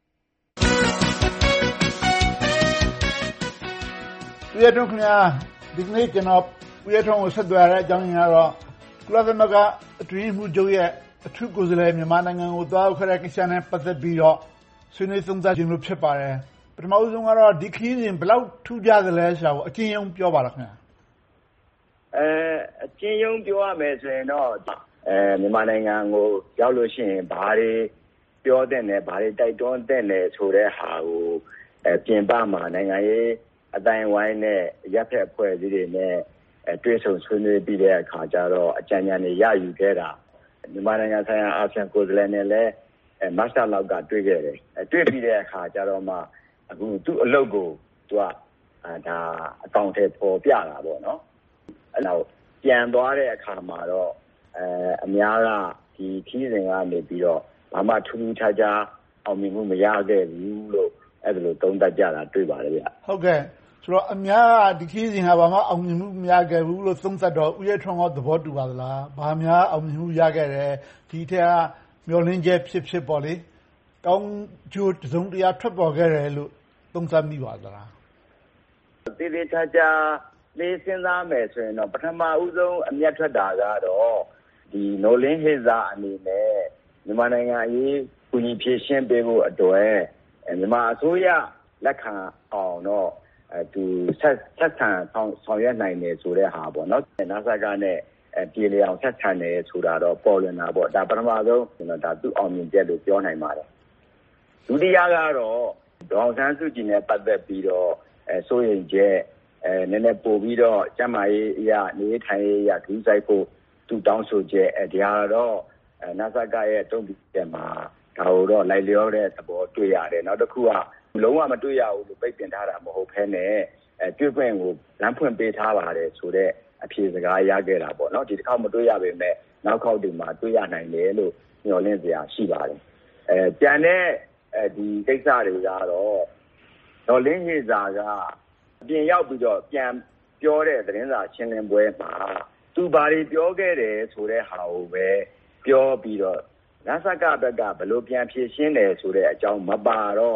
ဦးရဲထွန်းခင်ဗျာဒီနေ့ကျွန်တော်ဦးရဲထွန်းကိုဆက်သွယ်ရတဲ့အကြောင်းရင်းကတော့ကုလသမဂ္ဂအတွင်းရေးမှူးချုပ်ရဲ့အထူးကိုယ်စားလှယ်မြန်မာနိုင်ငံကိုသွားရောက်ခဲ့တဲ့ကိစ္စနဲ့ပတ်သက်ပြီးတော့ဆွေးနွေးသုံးသပ်ခြင်းလို့ဖြစ်ပါတယ်ပထမဆုံးကတော့ဒီခရီးစဉ်ဘယ်လောက်ထူးခြားသလဲဆိုတာကိုအကျဉ်းရုံးပြောပါလားခင်ဗျာအဲအကျဉ်းရုံးပြောရမယ်ဆိုရင်တော့အဲမြန်မာနိုင်ငံကိုရောက်လို့ရှိရင်ဘာတွေပြောတဲ့နဲ့ဘာတွေတိုက်တွန်းတဲ့နဲ့ဆိုတဲ့ဟာကိုအဲပြင်ပမှာနိုင်ငံရေးအတိုင်းဝိုင်းနဲ့ရပ်ဖက်အဖွဲ့အစည်းတွေနဲ့အဲတွေ့ဆုံဆွေးနွေးပြီးတဲ့အခါကျတော့အကြံဉာဏ်တွေရယူခဲ့တာမြန်မာနိုင်ငံဆိုင်ရာအာဆီယံကိုယ်စားလှယ်နဲ့လည်းအဲမတ်စတာလောက်ကတွေ့ခဲ့တယ်အဲတွေ့ပြီးတဲ့အခါကျတော့မှအခုသူ့အလုပ်ကိုသူကအဲဒါအကောင့်ထဲပေါ်ပြတာပေါ့နော်အဲတော့ပြန်သွားတဲ့အခါမှာတော့အဲအများကဒီခီးစဉ်ကနေပြီးတော့ဘာမှထူးထူးခြားခြားအောင်မြင်မှုမရခဲ့ဘူးလို့အဲ့ဒါလိုသုံးသပ်ကြတာတွေ့ပါတယ်ဗျဟုတ်ကဲ့ဆိုတော့အများကဒီခီးစဉ်ကဘာမှအောင်မြင်မှုမရခဲ့ဘူးလို့သုံးသပ်တော့ဦးရဲထွန်းကသဘောတူပါသလားဘာများအောင်မြင်မှုရခဲ့တယ်ဒီထက်ကမျောလင်းချက်ဖြစ်ဖြစ်ပေါ့လေကောင်းကျိုးတစုံတရာထွက်ပေါ်ခဲ့တယ်လို့သုံးသပ်မိပါသလားတေးသေးချာချာလေးစဉ်းစားမယ်ဆိုရင်တော့ပထမဦးဆုံးအမျက်ထွက်တာကတော့ဒီနိုလင်းဟေဇာအနေနဲ့မြန်မာနိုင်ငံအရေးကူညီဖြည့်ရှင်းပေးဖို့အတွက်မြန်မာအစိုးရလက်ခံအောင်တော့အဲသူဆက်ဆက်ဆံဆောင်ဆောင်ရွက်နိုင်တယ်ဆိုတဲ့ဟာပေါ့နော်နာဆာကနဲ့အဲပြည်လျအောင်ဆက်ဆံတယ်ဆိုတာတော့ပေါ်လွင်တာပေါ့ဒါပထမဆုံးကျွန်တော်ဒါသူ့အောင်မြင်ချက်လို့ပြောနိုင်ပါတယ်ဒုတိယကတော့ဒေါအောင်ဆန်းစုကြည်နဲ့ပတ်သက်ပြီးတော့အဲစိုးရိမ်ချက်အဲနည်းနည်းပို့ပြီးတော့ကျန်းမာရေးအရာနေထိုင်ရေးအရာဒူးဆိုင်ဖို့သူတောင်းဆိုချက်အဲဒီဟာတော့အဲနာဆာကရဲ့တုံ့ပြန်မှာဒါတော့လိုက်လျောတဲ့သဘောတွေ့ရတယ်နောက်တစ်ခုကလုံးဝမတွေ့ရဘူးလို့ပိတ်ပင်ထားတာမဟုတ်ဘဲနဲ့အဲတွေ့ခွင့်ကိုလမ်းဖွင့်ပေးထားပါတယ်ဆိုတော့အဖြေစကားရခဲ့တာပေါ့နော်ဒီတစ်ခေါက်မတွေ့ရပေမဲ့နောက်ခေါက်ဒီမှာတွေ့ရနိုင်တယ်လို့ညွှန်လင့်စရာရှိပါတယ်အဲကြံတဲ့အဲဒီကိစ္စတွေကတော့ဒေါ်လင်းဟေဇာကအပြင်ရောက်ပြီးတော့ပြန်ပြောတဲ့သတင်းစာရှင်းလင်းပွဲမှာသူဘာတွေပြောခဲ့တယ်ဆိုတဲ့ဟာကိုပဲပြောပြီးတော့နာဆာကဘက်ကဘယ်လိုပြန်ဖြေရှင်းတယ်ဆိုတဲ့အကြောင်းမပါတော့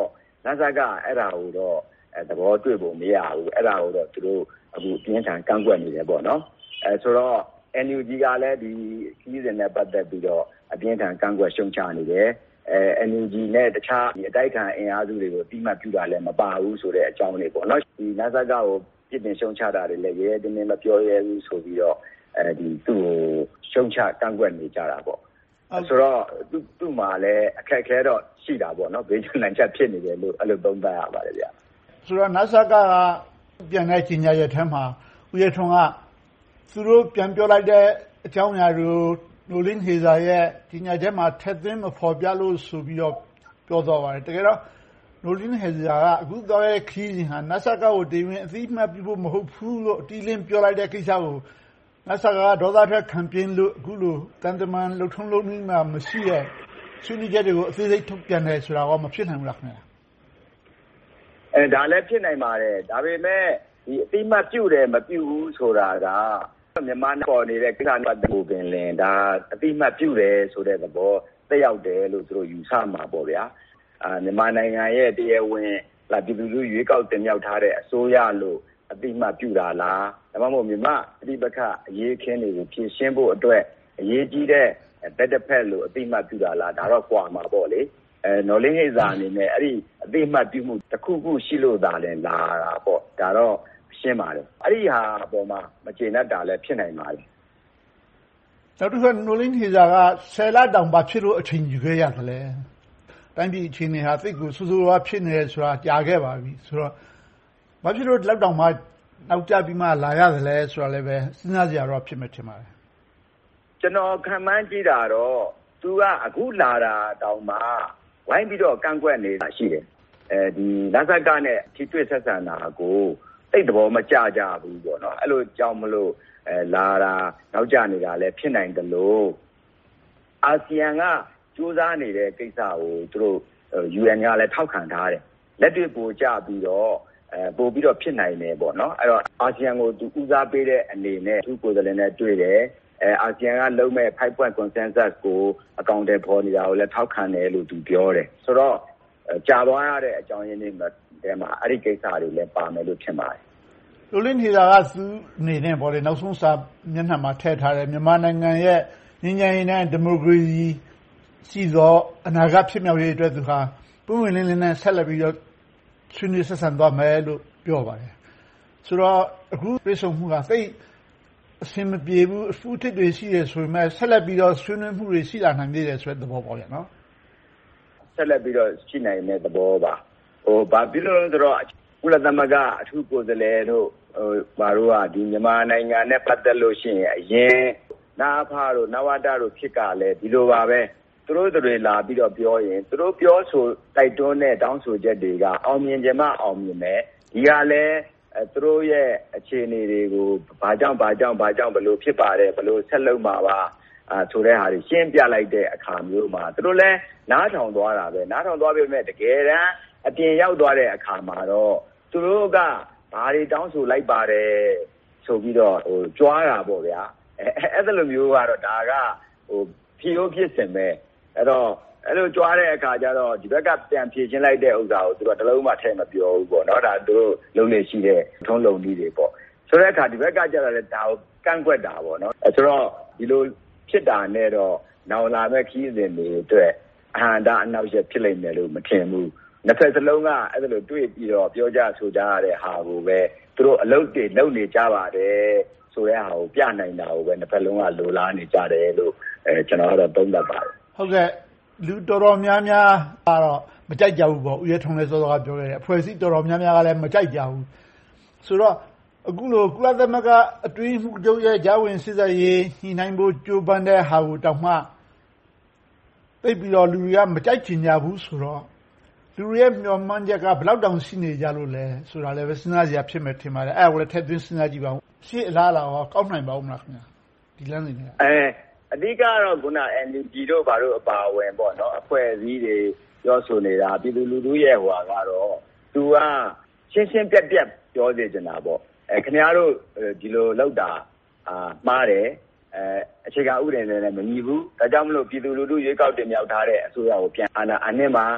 NASA ကအဲ့ဒါကိုတော့သဘောတွေ့ဖို့မရဘူးအဲ့ဒါကိုတော့သူတို့အခုပြင်းထန်ကန့်ကွက်နေတယ်ပေါ့နော်အဲဆိုတော့ N U G ကလည်းဒီခီးစဉ်နဲ့ပတ်သက်ပြီးတော့အပြင်းထန်ကန့်ကွက်ရှုံချနေတယ်အဲ N U G နဲ့တခြားဒီအတိုက်ခံအင်အားစုတွေကိုတိမှတ်ပြုတာလည်းမပါဘူးဆိုတဲ့အကြောင်းလေးပေါ့နော်ဒီ NASA ကကိုပြစ်တင်ရှုံချတာတွေလည်းရဲရဲတင်းတင်းမပြောရဲဘူးဆိုပြီးတော့အဲဒီသူ့ကိုရှုံချကန့်ကွက်နေကြတာပေါ့ဆိုတော့သူ့သူ့မှာလည်းအခက်အခဲတော့ရှိတာပေါ့နော်ဘေးကျန်ချက်ဖြစ်နေတယ်လို့အဲ့လိုသုံးသပ်ရပါတယ်ဗျာဆိုတော့ NASA ကပြန်တဲ့ကြီးညာရဲ့ထဲမှာဦးရဲထွန်းကသူတို့ပြန်ပြောလိုက်တဲ့အကြောင်းအရာတွေကိုနိုလင်းဟေဇာရဲ့ကြီးညာချက်မှာထည့်သွင်းမဖော်ပြလို့ဆိုပြီးတော့ပြောသွားပါတယ်တကယ်တော့နိုလင်းဟေဇာကအခုသွားတဲ့ခီးစဉ်ဟာ NASA ကကိုတင်ဝင်အသိမှတ်ပြုဖို့မဟုတ်ဘူးလို့အတီးလင်းပြောလိုက်တဲ့ကိစ္စကို NASA ကဒေါသထွက်ခံပြင်းလို့အခုလိုတန်တမန်လှုပ်ထုံးလုံးမှာမရှိတဲ့ဆွေးနွေးချက်တွေကိုအသေးစိတ်ထုတ်ပြန်တယ်ဆိုတာကမဖြစ်နိုင်ဘူးလားခင်ဗျာအဲဒါလည်းဖြစ်နိုင်ပါတယ်ဒါပေမဲ့ဒီအတိမတ်ပြုတယ်မပြုဘူးဆိုတာကမြန်မာပေါ်နေတဲ့ကိစ္စနဲ့ပတ်သက်လို့ပင်လင်ဒါအတိမတ်ပြုတယ်ဆိုတဲ့သဘောတက်ရောက်တယ်လို့သူတို့ယူဆမှာပေါ့ဗျာအာမြန်မာနိုင်ငံရဲ့တရားဝင်လာပြည်သူလူရွေးကောက်တင်မြှောက်ထားတဲ့အစိုးရလို့အတိမတ်ပြုတာလားဒါမှမဟုတ်မြန်မာအတိပခအရေးခင်းတွေကိုဖြည့်ရှင်းဖို့အတွက်အရေးကြီးတဲ့ဘက်တစ်ဖက်လို့အတိမတ်ပြုတာလားဒါတော့ကွာမှာပေါ့လေအဲနော်လင်းဟိဇာအနေနဲ့အဲ့ဒီအသိမှတ်ပြုမှုတစ်ခုခုရှိလို့သာလဲလာတာပေါ့ဒါတော့ရှင်းပါတယ်အဲ့ဒီဟာအပေါ်မှာမကျေနပ်တာလည်းဖြစ်နိုင်ပါတယ်နောက်တစ်ခါနော်လင်းဟိဇာကဆယ်လတောင်ပါဖြစ်လို့အချိန်ယူခဲ့ရတယ်လေတိုင်းပြည်အခြေအနေဟာသိကိုစူးစူးဝါဖြစ်နေတယ်ဆိုတာကြားခဲ့ပါပြီဆိုတော့ဘာဖြစ်လို့လောက်တောင်မှနောက်ကျပြီးမှလာရတယ်လဲဆိုတာလည်းပဲစဉ်းစားကြရတော့ဖြစ်မှထင်ပါတယ်ကျွန်တော်ခံမှန်းကြည့်တာတော့သူကအခုလာတာတောင်မှဝိုင်းပြီးတော့ကန့်ကွက်နေတာရှိတယ်အဲဒီ NASA ကနဲ့ထိတွေ့ဆက်ဆံတာကိုသိတဲ့ဘောမကြကြဘူးပေါ့နော်အဲ့လိုကြောင့်မလို့အဲလာတာနောက်ကျနေတာလည်းဖြစ်နိုင်တယ်လို့အာဆီယံကစူးစမ်းနေတဲ့ကိစ္စကိုသူတို့ U N ကလည်းထောက်ခံထားတယ်လက်တွေ့ပိုကြပြီးတော့အဲပို့ပြီးတော့ဖြစ်နိုင်တယ်ပေါ့နော်အဲ့တော့အာဆီယံကိုသူဦးစားပေးတဲ့အနေနဲ့သူ့ကိုယ်စားလှယ်နဲ့တွေ့တယ်အဲအာဆီယံကလုံးမဲ့ five point consensus ကိုအကောင့်တွေပေါ်နေတာကိုလည်းထောက်ခံတယ်လို့သူပြောတယ်ဆိုတော့ကြာသွားရတဲ့အကြောင်းရင်းတွေထဲမှာအဲ့ဒီကိစ္စတွေလည်းပါမယ်လို့ထင်ပါတယ်လိုလင်းနေတာကသူအနေနဲ့ပေါ့လေနောက်ဆုံးစာမျက်နှာမှာထည့်ထားတယ်မြန်မာနိုင်ငံရဲ့ငြိမ်းချမ်းရေးနဲ့ဒီမိုကရေစီရှိသောအနာဂတ်ဖြစ်မြောက်ရေးအတွက်သူဟာပုံဝင်လင်းလင်းနဲ့ဆက်လက်ပြီးတော့ဆွေးနွေးဆက်ဆံသွားမယ်လို့ပြောပါတယ်ဆိုတော့အခုပြည်စုံမှုကသိအဆင်မပြေဘူးအဖူးတစ်တွေရှိတယ်ဆိုပေမဲ့ဆက်လက်ပြီးတော့ဆွေးနွေးမှုတွေရှိလာနိုင်သေးတယ်ဆိုတဲ့သဘောပေါ့ဗျာနော်ဆက်လက်ပြီးတော့ရှိနိုင်တဲ့သဘောပါဟိုဘာဖြစ်လို့လဲဆိုတော့ကုလသမဂ္ဂအထူးကိုယ်စားလှယ်တို့ဟိုဘာလို့ကဒီမြန်မာနိုင်ငံနဲ့ပတ်သက်လို့ရှိရင်အရင်နာဖားတို့နဝတတို့ဖြစ်ကလည်းဒီလိုပါပဲသူတို့တွေလာပြီးတော့ပြောရင်သူတို့ပြောဆိုတိုက်တွန်းတဲ့တောင်းဆိုချက်တွေကအောင်မြင်ကြမှအောင်မြင်မယ်ဒီကလည်းသူတို့ရဲ့အခြေအနေတွေကိုဘာကြောင့်ဘာကြောင့်ဘာကြောင့်ဘလို့ဖြစ်ပါတယ်ဘလို့ဆက်လုပ်မှာပါအာဆိုတဲ့ဟာတွေရှင်းပြလိုက်တဲ့အခါမျိုးမှာသူတို့လည်းနားထောင်သွားတာပဲနားထောင်သွားပြီမဲ့တကယ်တမ်းအပြင်ရောက်သွားတဲ့အခါမှာတော့သူတို့ကဘာတွေတောင်းဆိုလိုက်ပါတယ်ဆိုပြီးတော့ဟိုကြွားတာပေါ့ဗျာအဲအဲ့ဒါလိုမျိုးကတော့ဒါကဟိုဖြီးရိုးဖြစ်စင်ပဲအဲ့တော့အဲ့လိုကြွားတဲ့အခါကျတော့ဒီဘက်ကပြန်ဖြည့်ချင်းလိုက်တဲ့ဥစ္စာကိုသူတို့တလုံးမှထည့်မပြောဘူးပေါ့နော်ဒါသူတို့လုံးနေရှိတဲ့ထုံးလုံးကြီးတွေပေါ့ဆိုတဲ့အခါဒီဘက်ကကျတော့လည်းဒါကိုကန့်ကွက်တာပေါ့နော်အဲဆိုတော့ဒီလိုဖြစ်တာနဲ့တော့နောင်လာမဲ့ခီးစဉ်တွေအတွက်အဟန္တာအနောက်ရက်ဖြစ်လိမ့်မယ်လို့မထင်ဘူးနှစ်ဖက်စလုံးကအဲ့ဒါလိုတွေ့ပြီးတော့ပြောကြဆိုကြရတဲ့ဟာကိုပဲသူတို့အလုပ်တွေလုပ်နေကြပါတယ်ဆိုတဲ့ဟာကိုပြနိုင်တာကိုပဲနှစ်ဖက်လုံးကလိုလားနေကြတယ်လို့အဲကျွန်တော်ကတော့သုံးသပ်ပါတယ်ဟုတ်ကဲ့လူတော်တော်များများကတော့မကြိုက်ကြဘူးပေါ့ဦးရဲထုံးလဲစောစောကပြောခဲ့တယ်အဖွဲ့အစည်းတော်တော်များများကလည်းမကြိုက်ကြဘူးဆိုတော့အခုလိုကုလသမဂ္ဂအတွင်းမှုချုပ်ရဲ့ဂျာဝင်စစ်စစ်ရေးညှိနှိုင်းဖို့ကြိုးပမ်းတဲ့ဟာကိုတောင်မှသိပြီးတော့လူတွေကမကြိုက်ချင်ကြဘူးဆိုတော့လူတွေရဲ့မျှော်မှန်းချက်ကဘယ်လောက်တောင်ရှိနေကြလို့လဲဆိုတာလည်းပဲစဉ်းစားစရာဖြစ်မယ်ထင်ပါတယ်အဲ့ဒါကိုလည်းထည့်သွင်းစဉ်းစားကြည့်ပါဦးရှေ့အလားလာရောကောက်နိုင်ပါဦးမလားခင်ဗျာဒီလမ်းနေနဲ့အဲအဓိကတော့ခုန N U G တို့ဘာလို့အပါဝင်ပေါ့နော်အဖွဲ့အစည်းတွေပြောဆိုနေတာပြည်သူလူထုရဲ့ဟိုကတော့သူကရှင်းရှင်းပြတ်ပြတ်ပြောနေကြတာပေါ့အဲခင်ဗျားတို့ဒီလိုလောက်တာအာမှားတယ်အဲအခြေခံဥပဒေနဲ့လည်းမညီဘူးဒါကြောင့်မလို့ပြည်သူလူထုရွေးကောက်တင်မြှောက်ထားတဲ့အစိုးရကိုပြန်အာဏာအနှင်းမှာ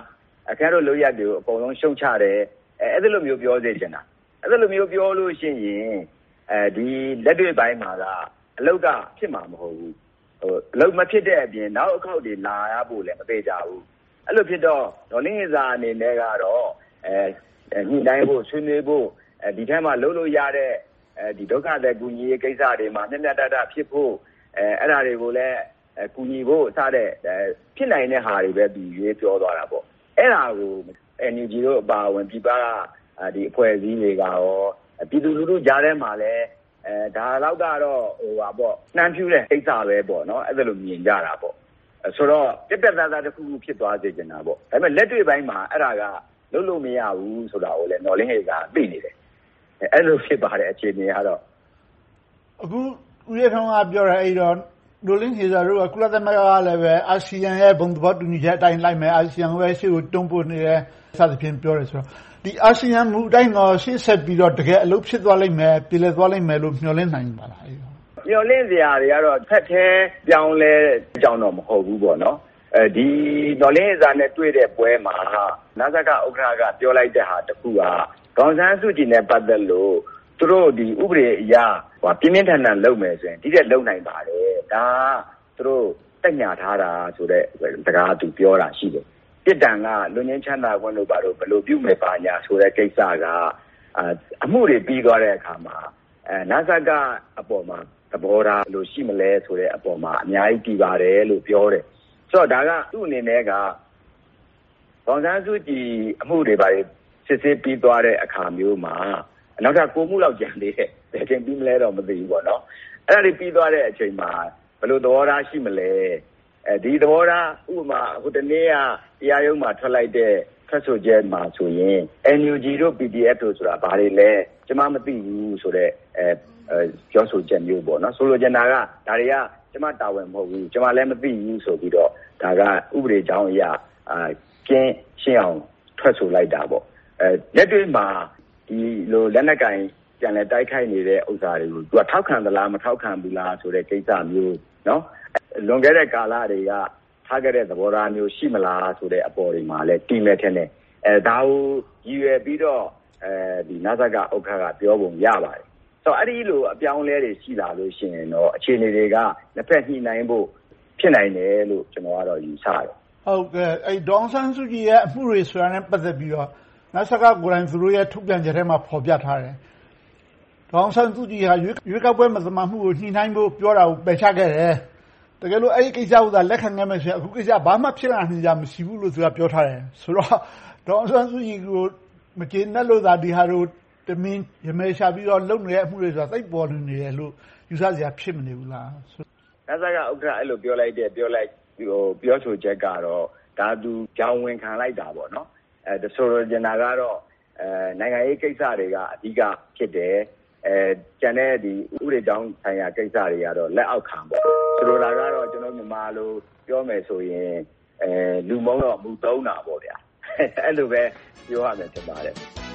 ခင်ဗျားတို့လုပ်ရက်တွေကိုအကုန်လုံးရှုံချတယ်အဲအဲ့ဒီလိုမျိုးပြောစေချင်တာအဲ့ဒီလိုမျိုးပြောလို့ရှိရင်အဲဒီလက်တွေ့ပိုင်းမှာကအလုတ်ကဖြစ်မှာမဟုတ်ဘူးဟိုအလုတ်မဖြစ်တဲ့အပြင်နောက်အခောက်တွေလာရဖို့လည်းမသေးကြဘူးအဲ့လိုဖြစ်တော့ဒေါ်လင်းဟေဇာအနေနဲ့ကတော့အဲညှိနှိုင်းဖို့ဆွေးနွေးဖို့အဲဒီထဲမှာလုပ်လို့ရတဲ့အဲဒီဒုက္ခသည်ကူညီရေးကိစ္စတွေမှာမျက်မျက်တတဖြစ်ဖို့အဲအဲ့ဒါတွေကိုလည်းကူညီဖို့စတဲ့ဖြစ်နိုင်တဲ့ဟာတွေပဲဒီရေးပြောသွားတာပေါ့အဲ့ဒါကို အန် ယူ ဂျီ တို့အပါအဝင်ပြည်ပကဒီအဖွဲ့အစည်းတွေကရောပြည်သူလူထုကြားထဲမှာလည်းအဲဒါတော့ကတော့ဟိုပါပေါ့နှမ်းဖြူးတဲ့ကိစ္စပဲပေါ့နော်အဲ့ဒါလိုမြင်ကြတာပေါ့ဆိုတော့တက်တက်သားသားတစ်ခုခုဖြစ်သွားစေချင်တာပေါ့ဒါပေမဲ့လက်တွေ့ပိုင်းမှာအဲ့ဒါကလုံးလို့မရဘူးဆိုတာကိုလည်းနော်လင်းဟေကသိနေတယ်အဲ့လိုဖြစ်ပါတယ်အခြေအနေကတော့အခုဦးရထုံးကပြောရအဲ့တော့နော်လင်းဟေဇာတို့ကကုလသမဂ္ဂကလည်းပဲအာဆီယံရဲ့ဘုံသဘောတူညီချက်အတိုင်းလိုက်မယ်အာဆီယံပဲရှေ့ကိုတွန်းပို့နေတယ်စသဖြင့်ပြောတယ်ဆိုတော့ဒီအာဆီယံမူအတိုင်းတော့ရှေ့ဆက်ပြီးတော့တကယ်အလုပ်ဖြစ်သွားလိမ့်မယ်ပြည်လည်သွားလိမ့်မယ်လို့မျှော်လင့်နိုင်ပါလားမျှော်လင့်စရာတွေကတော့ဖက်ထဲပြောင်းလဲအကြောင်းတော့မဟုတ်ဘူးပေါ့နော်အဲဒီနော်လင်းဟေဇာနဲ့တွေ့တဲ့ပွဲမှာနာဇကဥက္ကဋ္ဌကပြောလိုက်တဲ့ဟာတခုကဒေါန်ဆန်းစုကြည်နဲ့ပတ်သက်လို့သူတို့ဒီဥပဒေအရဟိုပြင်းပြင်းထန်ထန်လုပ်မယ်ဆိုရင်ဒီတဲ့လုပ်နိုင်ပါတယ်ဒါသူတို့တက်ညာထားတာဆိုတဲ့စကားသူပြောတာရှိတယ်ပြစ်ဒဏ်ကလွန်ငင်းချမ်းသာခွင့်လို့ပါတော့ဘယ်လိုပြုမယ်ပါညာဆိုတဲ့ကိစ္စကအမှုတွေပြီးသွားတဲ့အခါမှာအဲနာဇကအပေါ်မှာသဘောထားလို့ရှိမလဲဆိုတဲ့အပေါ်မှာအများကြီးပြီးပါတယ်လို့ပြောတယ်ဆိုတော့ဒါကသူ့အနေနဲ့ကဒေါန်ဆန်းစုကြည်အမှုတွေပါစစ်စစ်ပြီးသွားတဲ့အခါမျိုးမှာနောက်ထပ်ကိုမှုလောက်ကြံသေးတယ်ဘယ်ချိန်ပြီးမလဲတော့မသိဘူးပေါ့နော်အဲ့ဒါတွေပြီးသွားတဲ့အချိန်မှာဘယ်လိုသဘောထားရှိမလဲအဲဒီသဘောထားဥပမာဟိုတနေ့ကတရားရုံးမှာထွက်လိုက်တဲ့ထွက်ဆိုချက်မှာဆိုရင် အန် ယူ ဂျီ တို့ ပီ ဒီ အက်ဖ် တို့ဆိုတာဘာတွေလဲကျွန်မမသိဘူးဆိုတော့အဲပြောဆိုချက်မျိုးပေါ့နော်ဆိုလိုချင်တာကဒါတွေကကျွန်မတာဝန်မဟုတ်ဘူးကျွန်မလည်းမသိဘူးဆိုပြီးတော့ဒါကဥပဒေကြောင်းအရာအာကျင်းရှင်းအောင်ထွက်ဆိုလိုက်တာပေါ့အဲလက်တွေ့မှာဒီလိုလက်နက်ကင်ပြန်လဲတိုက်ခိုက်နေတဲ့ဥစ္စာတွေကိုသူကထောက်ခံသလားမထောက်ခံဘူးလားဆိုတဲ့ကိစ္စမျိုးနော်လွန်ခဲ့တဲ့ကာလတွေကထားခဲ့တဲ့သဘောထားမျိုးရှိမလားဆိုတဲ့အပေါ်တွေမှာလည်းတီးမဲ့ထင်တယ်အဲဒါကိုရည်ရွယ်ပြီးတော့အဲဒီနာဇကဥက္ကဋ္ဌကပြောပုံရပါတယ်ဆိုတော့အဲ့ဒီလိုအပြောင်းလဲတွေရှိလာလို့ရှိရင်တော့အခြေအနေတွေကနှစ်ဖက်ညှိနှိုင်းဖို့ဖြစ်နိုင်တယ်လို့ကျွန်တော်ကတော့ယူဆတယ်ဟုတ်ကဲ့အဲဒေါန်ဆန်းစုကြည်ရဲ့အမှုတွေဆိုတာနဲ့ပတ်သက်ပြီးတော့နာဇကကိုယ်တိုင်သူတို့ရဲ့ထုတ်ပြန်ချက်ထဲမှာဖော်ပြထားတယ်ဒေါန်ဆန်းစုကြည်ဟာရွေးကောက်ပွဲမသမာမှုကိုညှိနှိုင်းဖို့ပြောတာကိုပယ်ချခဲ့တယ်တကယ်လို့အဲ့ဒီကိစ္စကိုသာလက်ခံခဲ့မယ်ဆိုရင်အခုကိစ္စဘာမှဖြစ်လာနိုင်ကြမရှိဘူးလို့သူကပြောထားတယ်ဆိုတော့ဒေါန်ဆန်းစုကြည်ကိုမကျေနပ်လို့သာဒီဟာတို့တမင်ရမဲရှာပြီးတော့လုပ်နေတဲ့အမှုတွေဆိုတာသိပ်ပေါ်နေတယ်လို့ယူဆစရာဖြစ်မနေဘူးလားနာဇကဥက္ကဋ္ဌအဲ့လိုပြောလိုက်တဲ့ပြောလိုက်ဟိုပြောဆိုချက်ကတော့ဒါသူကြောင်းဝင်ခံလိုက်တာပေါ့နော်အဲဆိုလိုချင်တာကတော့အဲနိုင်ငံရေးကိစ္စတွေကအဓိကဖြစ်တယ်အဲကျန်တဲ့ဒီဥပဒေကြောင်းဆိုင်ရာကိစ္စတွေကတော့လက်အောက်ခံပေါ့ဆိုလိုတာကတော့ကျွန်တော်မြန်မာလိုပြောမယ်ဆိုရင်အဲလူမုံတော့မူသုံးတာပေါ့ဗျာအဲ့လိုပဲပြောရမယ်ဖြစ်ပါတယ်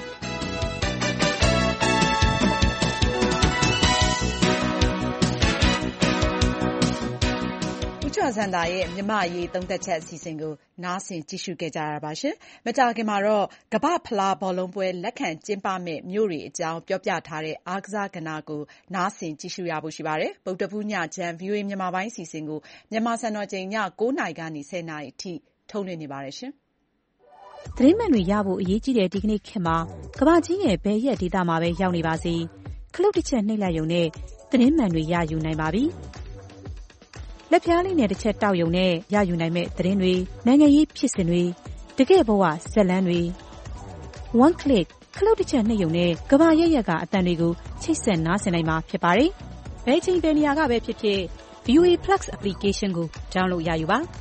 ကျော်စံသာရဲ့မြမအရေးသုံးသက်ချက်အစီအစဉ်ကိုနားဆင်ကြည့်ရှုခဲ့ကြရပါရှင်။မကြာခင်မှာတော့ကမ္ဘာ့ဖလားဘောလုံးပွဲလက်ခံကျင်းပမယ့်မြို့တွေအကြောင်းပြောပြထားတဲ့အားကစားကဏ္ဍကိုနားဆင်ကြည့်ရှုရဖို့ရှိပါတယ်။ဗုဒ္ဓဖူးညချမ်း ဗွီအိုအေ မြန်မာပိုင်းအစီအစဉ်ကိုမြန်မာစံတော်ချိန်ည၉နာရီကနေ၁၀နာရီအထိထုတ်လွှင့်နေပါတယ်ရှင်။သတင်းမှန်တွေရဖို့အရေးကြီးတဲ့ဒီကနေ့ခေတ်မှာကမ္ဘာကြီးရဲ့ဘယ်ရက်ဒေသမှာပဲရောက်နေပါစေခလုတ်တစ်ချက်နှိပ်လိုက်ရုံနဲ့သတင်းမှန်တွေရယူနိုင်ပါပြီ။လက်ပြားလေးနဲ့တစ်ချက်တောက်ယုံနဲ့ရယူနိုင်မဲ့သတင်းတွေနိုင်ငံရေးဖြစ်စဉ်တွေတကယ့်ဘဝဇက်လန်းတွေ one click ခလုတ်တစ်ချက်နှိပ်ယုံနဲ့ကမ္ဘာရက်ရက်ကအတန်တွေကိုချိတ်ဆက်နားဆင်နိုင်မှာဖြစ်ပါတယ်။ဘယ်ချိန်ဘယ်နေရာကပဲဖြစ်ဖြစ် ဗွီအိုအေ Plus application ကို download ရယူပါ။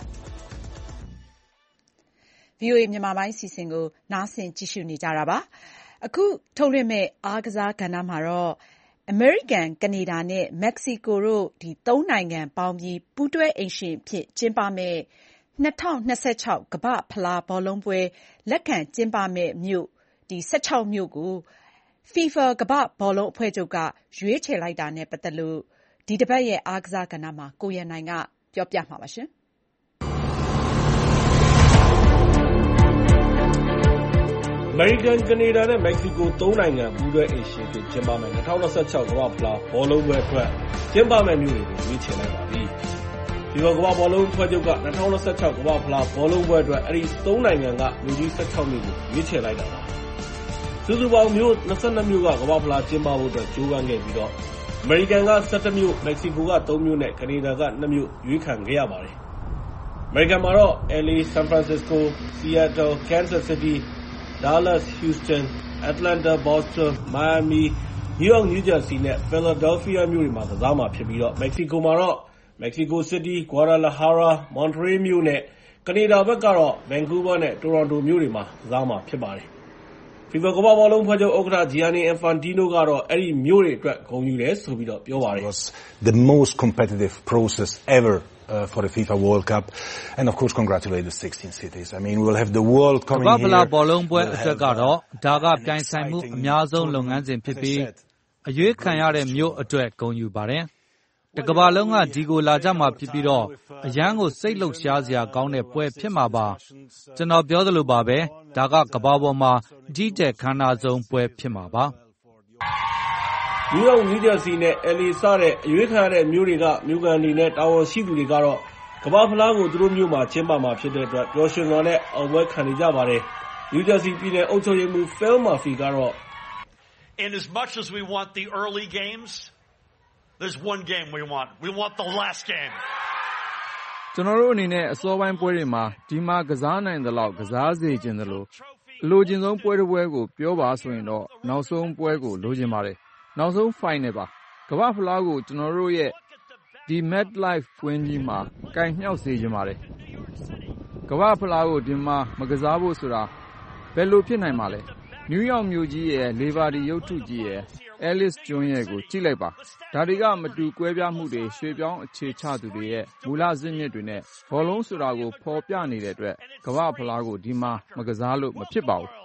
ဗွီအိုအေမြန်မာပိုင်းအစီအစဉ်ကိုနားဆင်ကြည့်ရှုနေကြတာပါ။အခုထုတ်လွှင့်မဲ့အားကစားကဏ္ဍမှာတော့အမေရိကန်၊ကနေဒါနဲ့မက္ကဆီကိုတို့ဒီသုံးနိုင်ငံပေါင်းပြီးပူးတွဲအိမ်ရှင်အဖြစ်ကျင်းပမယ့်၂၀၂၆ကမ္ဘာ့ဖလားဘောလုံးပွဲလက်ခံကျင်းပမယ့်မြို့ဒီ၁၆မြို့ကို FIFA ကမ္ဘာ့ဘောလုံးအဖွဲ့ချုပ်ကရွေးချယ်လိုက်တာနဲ့ပတ်သက်လို့ဒီတစ်ပတ်ရဲ့အားကစားကဏ္ဍမှာကိုရန်နိုင်ကပြောပြမှာပါရှင်။မေရိကန်၊ကနေဒါနဲ့ မက္ကဆီကိုသုံးနိုင်ငံပူးတွဲအိမ်ရှင်အဖြစ်ကျင်းပမယ့်၂၀၂၆ ကမ္ဘာ့ဖလားဘောလုံးပွဲအတွက်ကျင်းပမယ့်မြို့တွေကိုရွေးချယ်လိုက်ပါပြီ။ FIFA ကမ္ဘာ့ဘောလုံးအဖွဲ့ချုပ်က၂၀၂၆ ကမ္ဘာ့ဖလားဘောလုံးပွဲအတွက်အဲဒီသုံးနိုင်ငံကမြို့ကြီး၁၆မြို့ကိုရွေးချယ်လိုက်တာပါ။စုစုပေါင်းမြို့၂၂မြို့ကကမ္ဘာ့ဖလားကျင်းပဖို့အတွက်ကြိုးပမ်းခဲ့ပြီးတော့အမေရိကန်က၁၁မြို့၊မက္ကဆီကိုကသုံးမြို့နဲ့ကနေဒါကနှစ်မြို့ရွေးခံခဲ့ရပါတယ်။အမေရိကန်မှာတော့ L A, San Francisco, Seattle, Kansas City, Dallas, Houston, Atlanta, Boston, Miami, New York, New Jersey နဲ့ Philadelphia မြို့တွေမှာကစားမှာဖြစ်ပြီးတော့မက္ကဆီကိုမှာတော့ Mexico City, Guadalajara, Monterrey မြို့နဲ့ကနေဒါဘက်ကတော့ Vancouver နဲ့ Toronto မြို့တွေမှာကစားမှာဖြစ်ပါတယ်။ FIFA ကမ္ဘာ့ဘောလုံးအဖွဲ့ချုပ်ဥက္ကဋ္ဌ Gianni Infantino ကတော့အဲဒီမြို့တွေအတွက်ဂုဏ်ယူတယ်ဆိုပြီးတော့ပြောပါတယ်။ The most competitive process ever Uh, for the FIFA World Cup, and of course, congratulate the sixteen cities. I mean, we will have the world coming here. ကမ္ဘာ့ဖလားဘောလုံးပွဲအတွက်ကတော့ဒါကပြိုင်ဆိုင်မှုအများဆုံးလုပ်ငန်းစဉ်ဖြစ်ပြီးအရွေးခံရတဲ့မြို့အတွက်ဂုဏ်ယူပါတယ်။တကမ္ဘာလုံးကဒီကိုလာကြမှာဖြစ်ပြီးတော့အရန်ကိုစိတ်လှုပ်ရှားစရာကောင်းတဲ့ပွဲဖြစ်မှာပါ။ကျွန်တော်ပြောသလိုပါပဲဒါကကမ္ဘာပေါ်မှာအကြီးကျယ်ခမ်းနားဆုံးပွဲဖြစ်မှာပါ။ New York, New Jersey နဲ့ L A စတဲ့အရွေးခံရတဲ့မြို့တွေကမြို့ကန်တွေနဲ့တာဝန်ရှိသူတွေကတော့ကမ္ဘာ့ဖလားကိုသူတို့မြို့မှာကျင်းပမှာဖြစ်တဲ့အတွက်ပျော်ရွှင်စွာနဲ့အောင်ပွဲခံနေကြပါတယ်။ New Jersey ပြည်နယ်အုပ်ချုပ်ရေးမှူး Phil Murphy ကတော့ In as much as we want the early games, there's one game we want. We want the last game. ကျွန်တော်တို့အနေနဲ့အစောပိုင်းပွဲတွေမှာဒီမှာကစားနိုင်သလောက်ကစားစေချင်တယ်လို့အလိုချင်ဆုံးပွဲတစ်ပွဲကိုပြောပါဆိုရင်တော့နောက်ဆုံးပွဲကိုလိုချင်ပါတယ်။နောက်ဆုံး final ပါကမ္ဘာ့ဖလားကိုကျွန်တော်တို့ရဲ့ဒီ MetLife ကွင်းကြီးမှာကင်မြှောက်စေချင်ပါတယ်ကမ္ဘာ့ဖလားကိုဒီမှာမကစားဖို့ဆိုတာဘယ်လိုဖြစ်နိုင်မှာလဲနယူးယောက်မြို့ကြီးရဲ့လေဘာဒီရုပ်ထုကြီးရဲ့ Ellis ကျွန်းရဲ့ကိုကြည့်လိုက်ပါဒါတွေကမတူကွဲပြားမှုတွေရွှေပြောင်းအခြေချသူတွေရဲ့မူလဇစ်မြစ်တွေနဲ့ဘောလုံးဆိုတာကိုဖော်ပြနေတဲ့အတွက်ကမ္ဘာ့ဖလားကိုဒီမှာမကစားလို့မဖြစ်ပါဘူး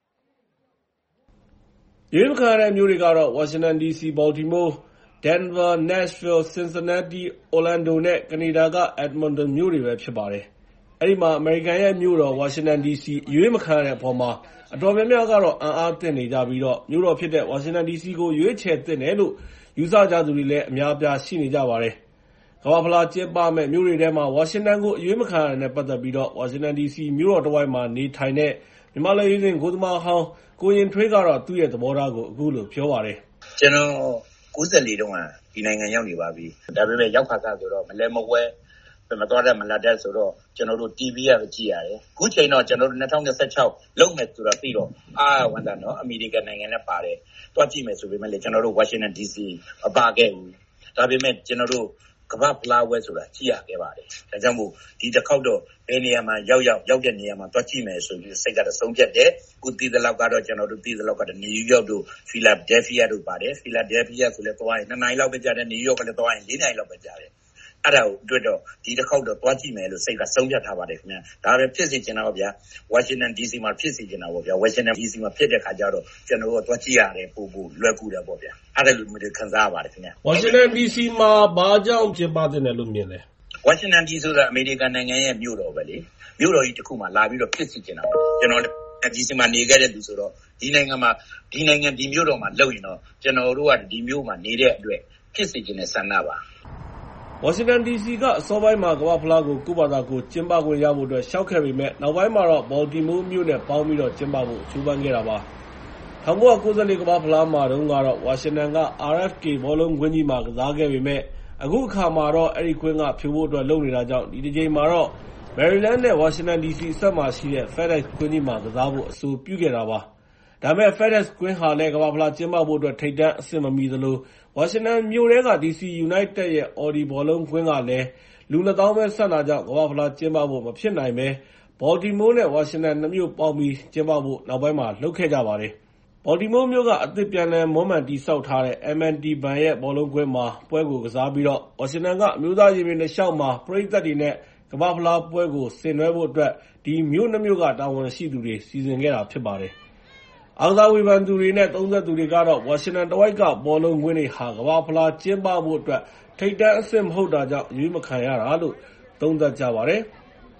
ရွေးခံရတဲ့မြို့တွေကတော့ Washington ဒီ စီ Baltimore, Denver, Nashville, Cincinnati, Orlando နဲ့ကနေဒါက Edmonton မြို့တွေပဲဖြစ်ပါတယ်။အဲဒီမှာအမေရိကန်ရဲ့မြို့တော် Washington ဒီ စီ ရွေးမခံရတဲ့အပေါ်မှာအတော်များများကတော့အံ့အားသင့်နေကြပြီးတော့မြို့တော်ဖြစ်တဲ့ Washington ဒီ စီ ကိုရွေးချယ်သင့်တယ်လို့ယူဆကြသူတွေလည်းအများအပြားရှိနေကြပါတယ်။ကမ္ဘာ့ဖလားကျင်းပမယ့်မြို့တွေထဲမှာ Washington ကိုအရွေးမခံရတာနဲ့ပတ်သက်ပြီးတော့ Washington ဒီ စီ မြို့တော်တစ်ဝိုက်မှာနေထိုင်တဲ့မြန်မာလက်ရွေးစင်ဂိုးသမားဟောင်းကိုရင်ထွေးကတော့သူ့ရဲ့သဘောထားကိုအခုလိုပြောပါတယ်။ကျွန်တော်ကိုးဆယ်လေးတုန်းကဒီနိုင်ငံရောက်နေပါပြီ။ဒါပေမဲ့ရောက်ခါကဆိုတော့မလဲမဝဲမတော်တဲ့မလာတဲ့ဆိုတော့ကျွန်တော်တို့ တီဗီ ရကြည့်ရတယ်။ခုချိန်တော့ကျွန်တော်တို့၂၀၂၆လုံးမယ်ဆိုတော့ပြီးတော့အာဝန်တာနော်အမေရိကန်နိုင်ငံနဲ့ပါတယ်။တွားကြည့်မယ်ဆိုပေမဲ့လေကျွန်တော်တို့ Washington ဒီ စီ မပါခဲ့ဘူး။ဒါပေမဲ့ကျွန်တော်တို့ကမ္ဘာဖလားဝဲဆိုတာကြည့်ရခဲ့ပါတယ်။ဒါကြောင့်မို့ဒီတစ်ခေါက်တော့ဘယ်နေရာမှာရောက်ရောက်ရောက်တဲ့နေရာမှာတွားကြည့်မယ်ဆိုပြီးစိတ်ကတော့ဆုံးဖြတ်တယ်။ခုတည်တဲ့လောက်ကတော့ကျွန်တော်တို့တည်တဲ့လောက်ကတော့နယူးယောက်တို့ဖီလာဒဲလ်ဖီးယားတို့ပါတယ်။ဖီလာဒဲလ်ဖီးယားဆိုလဲသွားရင်နှစ်နာရီလောက်ပဲကြာတယ်။နယူးယောက်ကလည်းသွားရင်လေးနာရီလောက်ပဲကြာတယ်။အဲ့ဒါကိုတွေ့တော့ဒီတစ်ခေါက်တော့တွားကြည့်မယ်လို့စိတ်ကဆုံးဖြတ်ထားပါတယ်ခင်ဗျာ။ဒါပဲဖြစ်စီချင်တာပါဗျာ။ Washington ဒီ စီ မှာဖြစ်စီချင်တာပေါ့ဗျာ။ Washington ဒီ စီ မှာဖြစ်တဲ့ခါကျတော့ကျွန်တော်တို့တွားကြည့်ရတယ်ပို့ပို့လွယ်ကူတယ်ပေါ့ဗျာ။အဲ့ဒါလိုမျိုးခံစားရပါတယ်ခင်ဗျာ။ Washington ဒီ စီ မှာဘာကြောင့်ကျင်းပတဲ့တယ်လို့မြင်လဲ။ Washington ဒီ စီ ဆိုတာအမေရိကန်နိုင်ငံရဲ့မြို့တော်ပဲလေ။မြို့တော်ကြီးတစ်ခုမှာလာပြီးတော့ဖြစ်စီချင်တာပေါ့။ကျွန်တော်ဒီ စီ မှာနေခဲ့တဲ့လူဆိုတော့ဒီနိုင်ငံမှာဒီနိုင်ငံဒီမြို့တော်မှာလုပ်ရင်တော့ကျွန်တော်တို့ကဒီမြို့မှာနေတဲ့အတွက်ဖြစ်စီချင်တဲ့ဆန္ဒပါ Washington ဒီ စီ ကအစောပိုင်းမှာကမ္ဘာ့ဖလားကိုကိုယ့်ဘာသာကိုကျင်းပခွင့်ရဖို့အတွက်ရှောက်ခဲ့ပေမဲ့နောက်ပိုင်းမှာတော့ Baltimore မြို့နဲ့ပေါင်းပြီးတော့ကျင်းပဖို့ကြိုးပမ်းခဲ့တာပါ။၁၉၉၄ကမ္ဘာ့ဖလားမှာတုန်းကတော့ Washington က R F K ဘောလုံးကွင်းကြီးမှာကစားခဲ့ပေမဲ့အခုအခါမှာတော့အဲဒီကွင်းကဖြိုဖို့အတွက်လုပ်နေတာကြောင့်ဒီတစ်ကြိမ်မှာတော့ Maryland နဲ့ Washington ဒီ စီ အစပ်မှာရှိတဲ့ FedEx ကွင်းကြီးမှာကစားဖို့အဆိုပြုခဲ့တာပါ။ဒါပေမဲ့ FedEx ကွင်းဟာလည်းကမ္ဘာ့ဖလားကျင်းပဖို့အတွက်ထိပ်တန်းအဆင့်မမီသလိုWashington မြို့ထဲက ဒီ စီ United ရဲ့ Audi ဘောလုံးကွင်းကလည်းလူနှစ်သောင်းပဲဆန့်တာကြောင့်ကမ္ဘာ့ဖလားကျင်းပဖို့မဖြစ်နိုင်ဘဲ Baltimore နဲ့ Washington နှစ်မြို့ပေါင်းပြီးကျင်းပဖို့နောက်ပိုင်းမှာလုပ်ခဲ့ကြပါတယ်။ Baltimore မြို့ကအသစ်ပြန်လည်မွမ်းမံတည်ဆောက်ထားတဲ့ M and T ဘဏ်ရဲ့ဘောလုံးကွင်းမှာပွဲကိုကစားပြီးတော့ Washington ကအမျိုးသားရင်ပြင်တစ်လျှောက်မှာပရိသတ်တွေနဲ့ကမ္ဘာ့ဖလားပွဲကိုဆင်နွှဲဖို့အတွက်ဒီမြို့နှစ်မြို့ကတာဝန်ရှိသူတွေစီစဉ်ခဲ့တာဖြစ်ပါတယ်။အားကစားဝေဖန်သူတွေနဲ့သုံးသပ်သူတွေကတော့ Washington တဝိုက်ကဘောလုံးကွင်းတွေဟာကမ္ဘာ့ဖလားကျင်းပဖို့အတွက်ထိပ်တန်းအဆင့်မဟုတ်တာကြောင့်ရွေးမခံရတာလို့သုံးသပ်ကြပါတယ်။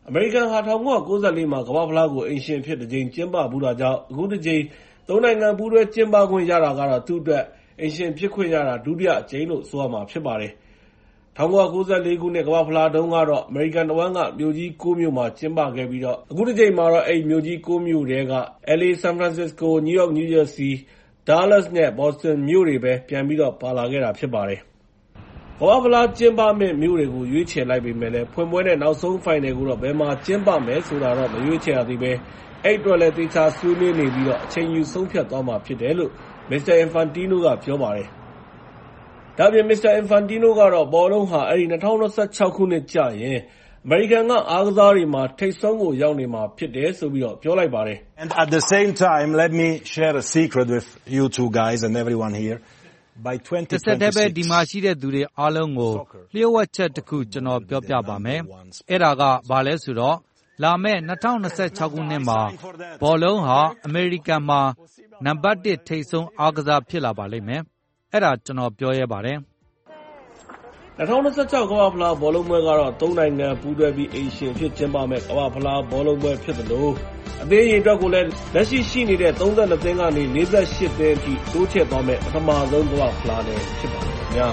အမေရိကန်ဟာ ၁၉၉၄ မှာကမ္ဘာ့ဖလားကိုအိမ်ရှင်အဖြစ်တစ်ကြိမ်ကျင်းပဖူးတာကြောင့်အခုတစ်ကြိမ်သုံးနိုင်ငံပူးတွဲကျင်းပခွင့်ရတာကတော့သူ့အတွက်အိမ်ရှင်ဖြစ်ခွင့်ရတာဒုတိယအကြိမ်လို့ဆိုရမှာဖြစ်ပါတယ်။၁၉၉၄ ခုနှစ်ကမ္ဘာ့ဖလားတုန်းကတော့အမေရိကန်တဝန်းကမြို့ကြီး၉မြို့မှာကျင်းပခဲ့ပြီးတော့အခုတစ်ကြိမ်မှာတော့အဲ့မြို့ကြီး၉မြို့ထဲက L A, San Francisco, New York, New Jersey, Dallas နဲ့ Boston မြို့တွေပဲပြန်ပြီးတော့ပါလာခဲ့တာဖြစ်ပါတယ်။ကမ္ဘာ့ဖလားကျင်းပမယ့်မြို့တွေကိုရွေးချယ်လိုက်ပေမဲ့လည်းဖွင့်ပွဲနဲ့နောက်ဆုံးဖိုင်နယ်ကိုတော့ဘယ်မှာကျင်းပမယ်ဆိုတာတော့မရွေးချယ်ရသေးပဲအဲ့အတွက်လည်းသေချာဆွေးနွေးနေပြီးတော့အချိန်ယူဆုံးဖြတ်သွားမှာဖြစ်တယ်လို့ မစ္စတာ Infantino ကပြောပါတယ်။ဒါ့အပြင် မစ္စတာ Infantino ကတော့ဘောလုံးဟာအဲ့ဒီ၂၀၂၆ ခုနှစ်ကျရင်အမေရိကန်ကအားကစားတွေမှာထိပ်ဆုံးကိုရောက်နေမှာဖြစ်တယ်ဆိုပြီးတော့ပြောလိုက်ပါတယ်။ And at the same time, let me share a secret with you two guys and everyone here. By twenty twenty-six တစ်ဆက်တည်းပဲဒီမှာရှိတဲ့သူတွေအားလုံးကိုလျှို့ဝှက်ချက်တစ်ခုကျွန်တော်ပြောပြပါမယ်။အဲ့ဒါကဘာလဲဆိုတော့လာမယ့်၂၀၂၆ ခုနှစ်မှာဘောလုံးဟာအမေရိကန်မှာနံပါတ်တစ်ထိပ်ဆုံးအားကစားဖြစ်လာပါလိမ့်မယ်။အဲ့ဒါကျွန်တော်ပြောရဲပါတယ်။၂၀၂၆ ကမ္ဘာ့ဖလားဘောလုံးပွဲကတော့သုံးနိုင်ငံပူးတွဲပြီးအိမ်ရှင်ဖြစ်ကျင်းပမဲ့ကမ္ဘာ့ဖလားဘောလုံးပွဲဖြစ်သလိုအသေးအရင်အတွက်ကိုလည်းလက်ရှိရှိနေတဲ့သုံးဆယ့်နှစ်သင်းကနေလေးဆယ့်ရှစ်သင်းအထိတိုးချဲ့သွားမဲ့ပထမဆုံးကမ္ဘာ့ဖလားလည်းဖြစ်ပါတယ်ခင်ဗျာ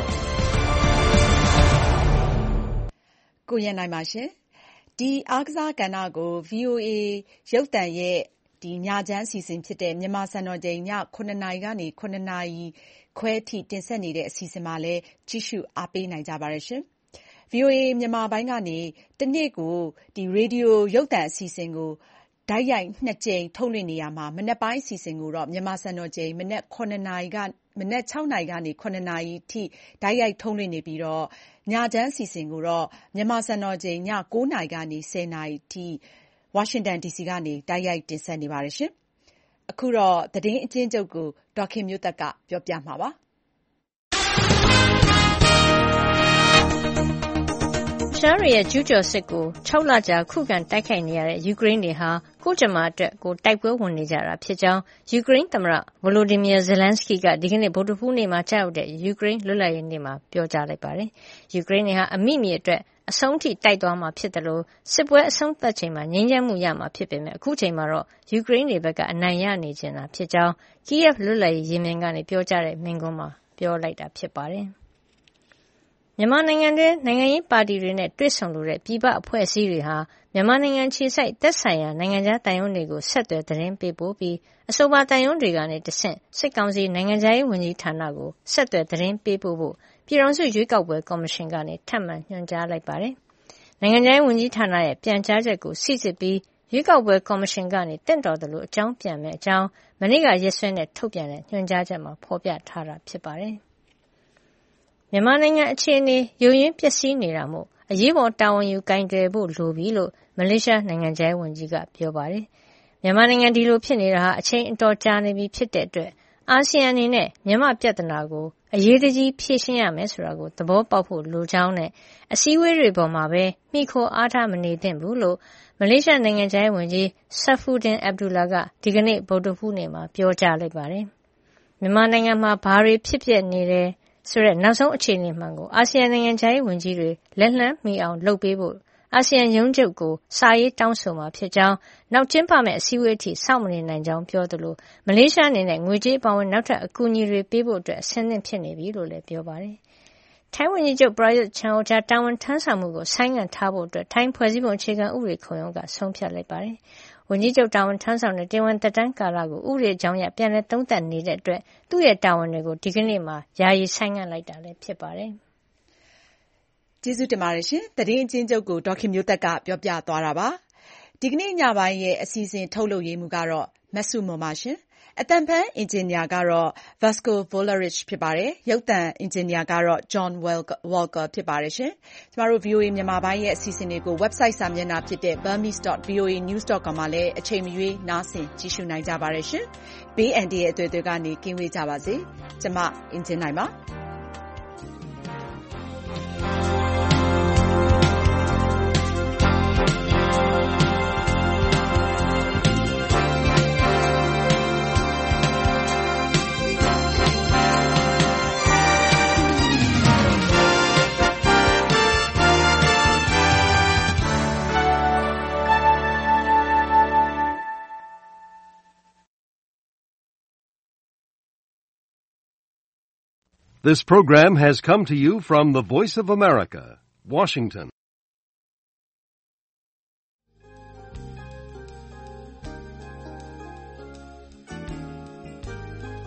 ။ကိုရန်နိုင်ပါရှင်။ဒီအားကစားကဏ္ဍကို ဗီအိုအေရုပ်သံရဲ့ဒီညချမ်းအစီအစဉ်ဖြစ်တဲ့မြန်မာစံတော်ချိန်ညခုနှစ်နာရီကနေခုနှစ်နာရီခွဲအထိတင်ဆက်နေတဲ့အစီအစဉ်မှာလည်းကြည့်ရှုအားပေးနိုင်ကြပါတယ်ရှင်။ ဗီအိုအေမြန်မာပိုင်းကနေတနေ့ကိုဒီရေဒီယိုရုပ်သံအစီအစဉ်ကိုဓာတ်ရိုက်နှစ်ကြိမ်ထုတ်လွှင့်နေရမှာမနက်ပိုင်းအစီအစဉ်ကိုတော့မြန်မာစံတော်ချိန်မနက်ခုနှစ်နာရီကမနက်၆နာရီကနေခုနှစ်နာရီအထိဓာတ်ရိုက်ထုတ်လွှင့်နေပြီးတော့ညချမ်းအစီအစဉ်ကိုတော့မြန်မာစံတော်ချိန်ည၉နာရီကနေဆယ်နာရီအထိဝါရှင်တန်ဒီစီကနေတိုက်ရိုက်တင်ဆက်နေပါတယ်ရှင်။အခုတော့သတင်းအကျဉ်းချုပ်ကိုဒေါက်ခင်မျိုးသက်ကပြောပြမှာပါ။ရုရှားတွေရဲ့ကျူးကျော်စစ်ကို၆လကြာခုခံတိုက်ခိုက်နေရတဲ့ယူကရိန်းတွေဟာကိုယ့်ကြမ္မာအတွက်ကိုယ်တိုက်ပွဲဝင်နေကြတာဖြစ်ကြောင်းယူကရိန်းသမ္မတ Volodymyr Zelensky ကဒီကနေ့ဗုဒ္ဓဟူးနေ့မှာကျရောက်တဲ့ယူကရိန်းလွတ်လပ်ရေးနေ့မှာပြောကြားလိုက်ပါတယ်။ယူကရိန်းတွေဟာအမိမြေအတွက်အဆုံးထိတိုက်သွားမှာဖြစ်တယ်လို့စစ်ပွဲအဆုံးသတ်ချိန်မှာငြိမ်းချမ်းမှုရမှာဖြစ်ပေမဲ့အခုချိန်မှာတော့ယူကရိန်းတွေဘက်ကအနိုင်ရနေကြတာဖြစ်ကြောင်း Kyiv လွတ်လပ်ရေးရင်မြင်ကနေပြောကြားတဲ့မိန့်ခွန်းမှာပြောလိုက်တာဖြစ်ပါတယ်။မြန်မာနိုင်ငံတွင်းနိုင်ငံရေးပါတီတွေနဲ့တွေ့ဆုံလိုတဲ့ပြည်ပအဖွဲ့အစည်းတွေဟာမြန်မာနိုင်ငံခြေစိုက်သက်ဆိုင်ရာနိုင်ငံခြားတန်ယုံတွေကိုဆက်သွယ်သတင်းပေးပို့ပြီးအဆိုပါတန်ယုံတွေကနေတဆင့်စစ်ကောင်စီနိုင်ငံခြားရေးဝန်ကြီးဌာနကိုဆက်သွယ်သတင်းပေးပို့ဖို့ပြည်ထောင်စုရွေးကောက်ပွဲကော်မရှင်ကနေထပ်မံညွှန်ကြားလိုက်ပါတယ်။နိုင်ငံခြားရေးဝန်ကြီးဌာနရဲ့ပြန်ကြားချက်ကိုစိစစ်ပြီးရွေးကောက်ပွဲကော်မရှင်ကနေတင့်တော်သလိုအကြောင်းပြန်မဲ့အကြောင်းမနေ့ကရက်စွဲနဲ့ထုတ်ပြန်တဲ့ညွှန်ကြားချက်မှာဖော်ပြထားတာဖြစ်ပါတယ်။မြန်မာနိုင်ငံအခြေအနေယိုယွင်းပျက်စီးနေတာမို့အရေးပေါ်တာဝန်ယူကင်တွယ်ဖို့လိုပြီလို့မလေးရှားနိုင်ငံခြားရေးဝန်ကြီးကပြောပါတယ်။မြန်မာနိုင်ငံဒီလိုဖြစ်နေတာဟာအချိန်အတော်ကြာနေပြီဖြစ်တဲ့အတွက်အာဆီယံအနေနဲ့မြန်မာပြဿနာကိုအရေးတကြီးဖြေရှင်းရမယ်ဆိုတာကိုသဘောပေါက်ဖို့လိုကြောင်းနဲ့အစည်းအဝေးတွေပေါ်မှာပဲမိခိုအားထားမနေသင့်ဘူးလို့မလေးရှားနိုင်ငံခြားရေးဝန်ကြီး Saifuddin Abdullah ကဒီကနေ့ဗုဒ္ဓဟူးနေ့မှာပြောကြားလိုက်ပါတယ်။မြန်မာနိုင်ငံမှာဘာတွေဖြစ်ပျက်နေတယ်ဆိုတဲ့နောက်ဆုံးအခြေအနေမှန်ကိုအာဆီယံနိုင်ငံခြားရေးဝန်ကြီးတွေလက်လှမ်းမီအောင်လုပ်ပေးဖို့အာဆီယံရုံးချုပ်ကိုစာရေးတောင်းဆိုမှာဖြစ်ကြောင်းနောက်ကျင်းပမယ့်အစည်းအဝေးအထိစောင့်မနေနိုင်ကြောင်းပြောသလိုမလေးရှားအနေနဲ့ငွေကြေးအပါအဝင်နောက်ထပ်အကူအညီတွေပေးဖို့အတွက်အဆင်သင့်ဖြစ်နေပြီလို့လည်းပြောပါတယ်။ထိုင်းဝန်ကြီးချုပ်ပရာယွတ်ချန်အိုချာတာဝန်ထမ်းဆောင်မှုကိုဆိုင်းငံ့ထားဖို့အတွက်ထိုင်းဖွဲ့စည်းပုံအခြေခံဥပဒေခုံရုံးကဆုံးဖြတ်လိုက်ပါတယ်။ဝန်ကြီးချုပ်တာဝန်ထမ်းဆောင်တဲ့တရားဝင်သက်တမ်းကာလကိုဥပဒေကြောင်းအရပြန်လည်သုံးသပ်နေတဲ့အတွက်သူ့ရဲ့တာဝန်တွေကိုဒီကနေ့မှာယာယီဆိုင်းငံ့လိုက်တာလည်းဖြစ်ပါတယ်။ကျေးဇူးတင်ပါတယ်ရှင်။သတင်းအကျဉ်းချုပ်ကိုဒေါက်ခင်မျိုးသက်ကပြောပြသွားတာပါ။ဒီကနေ့ညပိုင်းရဲ့အစီအစဉ်ထုတ်လုပ်ရေးမှူးကတော့မဆုမွန်ပါရှင်။အသံဖန်အင်ဂျင်နီယာကတော့ Vasco Volerich ဖြစ်ပါတယ်။ရုပ်သံအင်ဂျင်နီယာကတော့ John Walker ဖြစ်ပါတယ်ရှင်။ကျမတို့ ဗွီအိုအေ မြန်မာပိုင်းရဲ့အစီအစဉ်တွေကို website စာမျက်နှာဖြစ်တဲ့ burmese dot v o a news dot com မှာလည်းအချိန်မရွေးနားဆင်ကြည့်ရှုနိုင်ကြပါတယ်ရှင်။ဘေးအန္တရာယ်အသွယ်သွယ်ကနေကင်းဝေးကြပါစေ။ကျမအင်ဂျင်နိုင်ပါ။ This program has come to you from the Voice of America, Washington.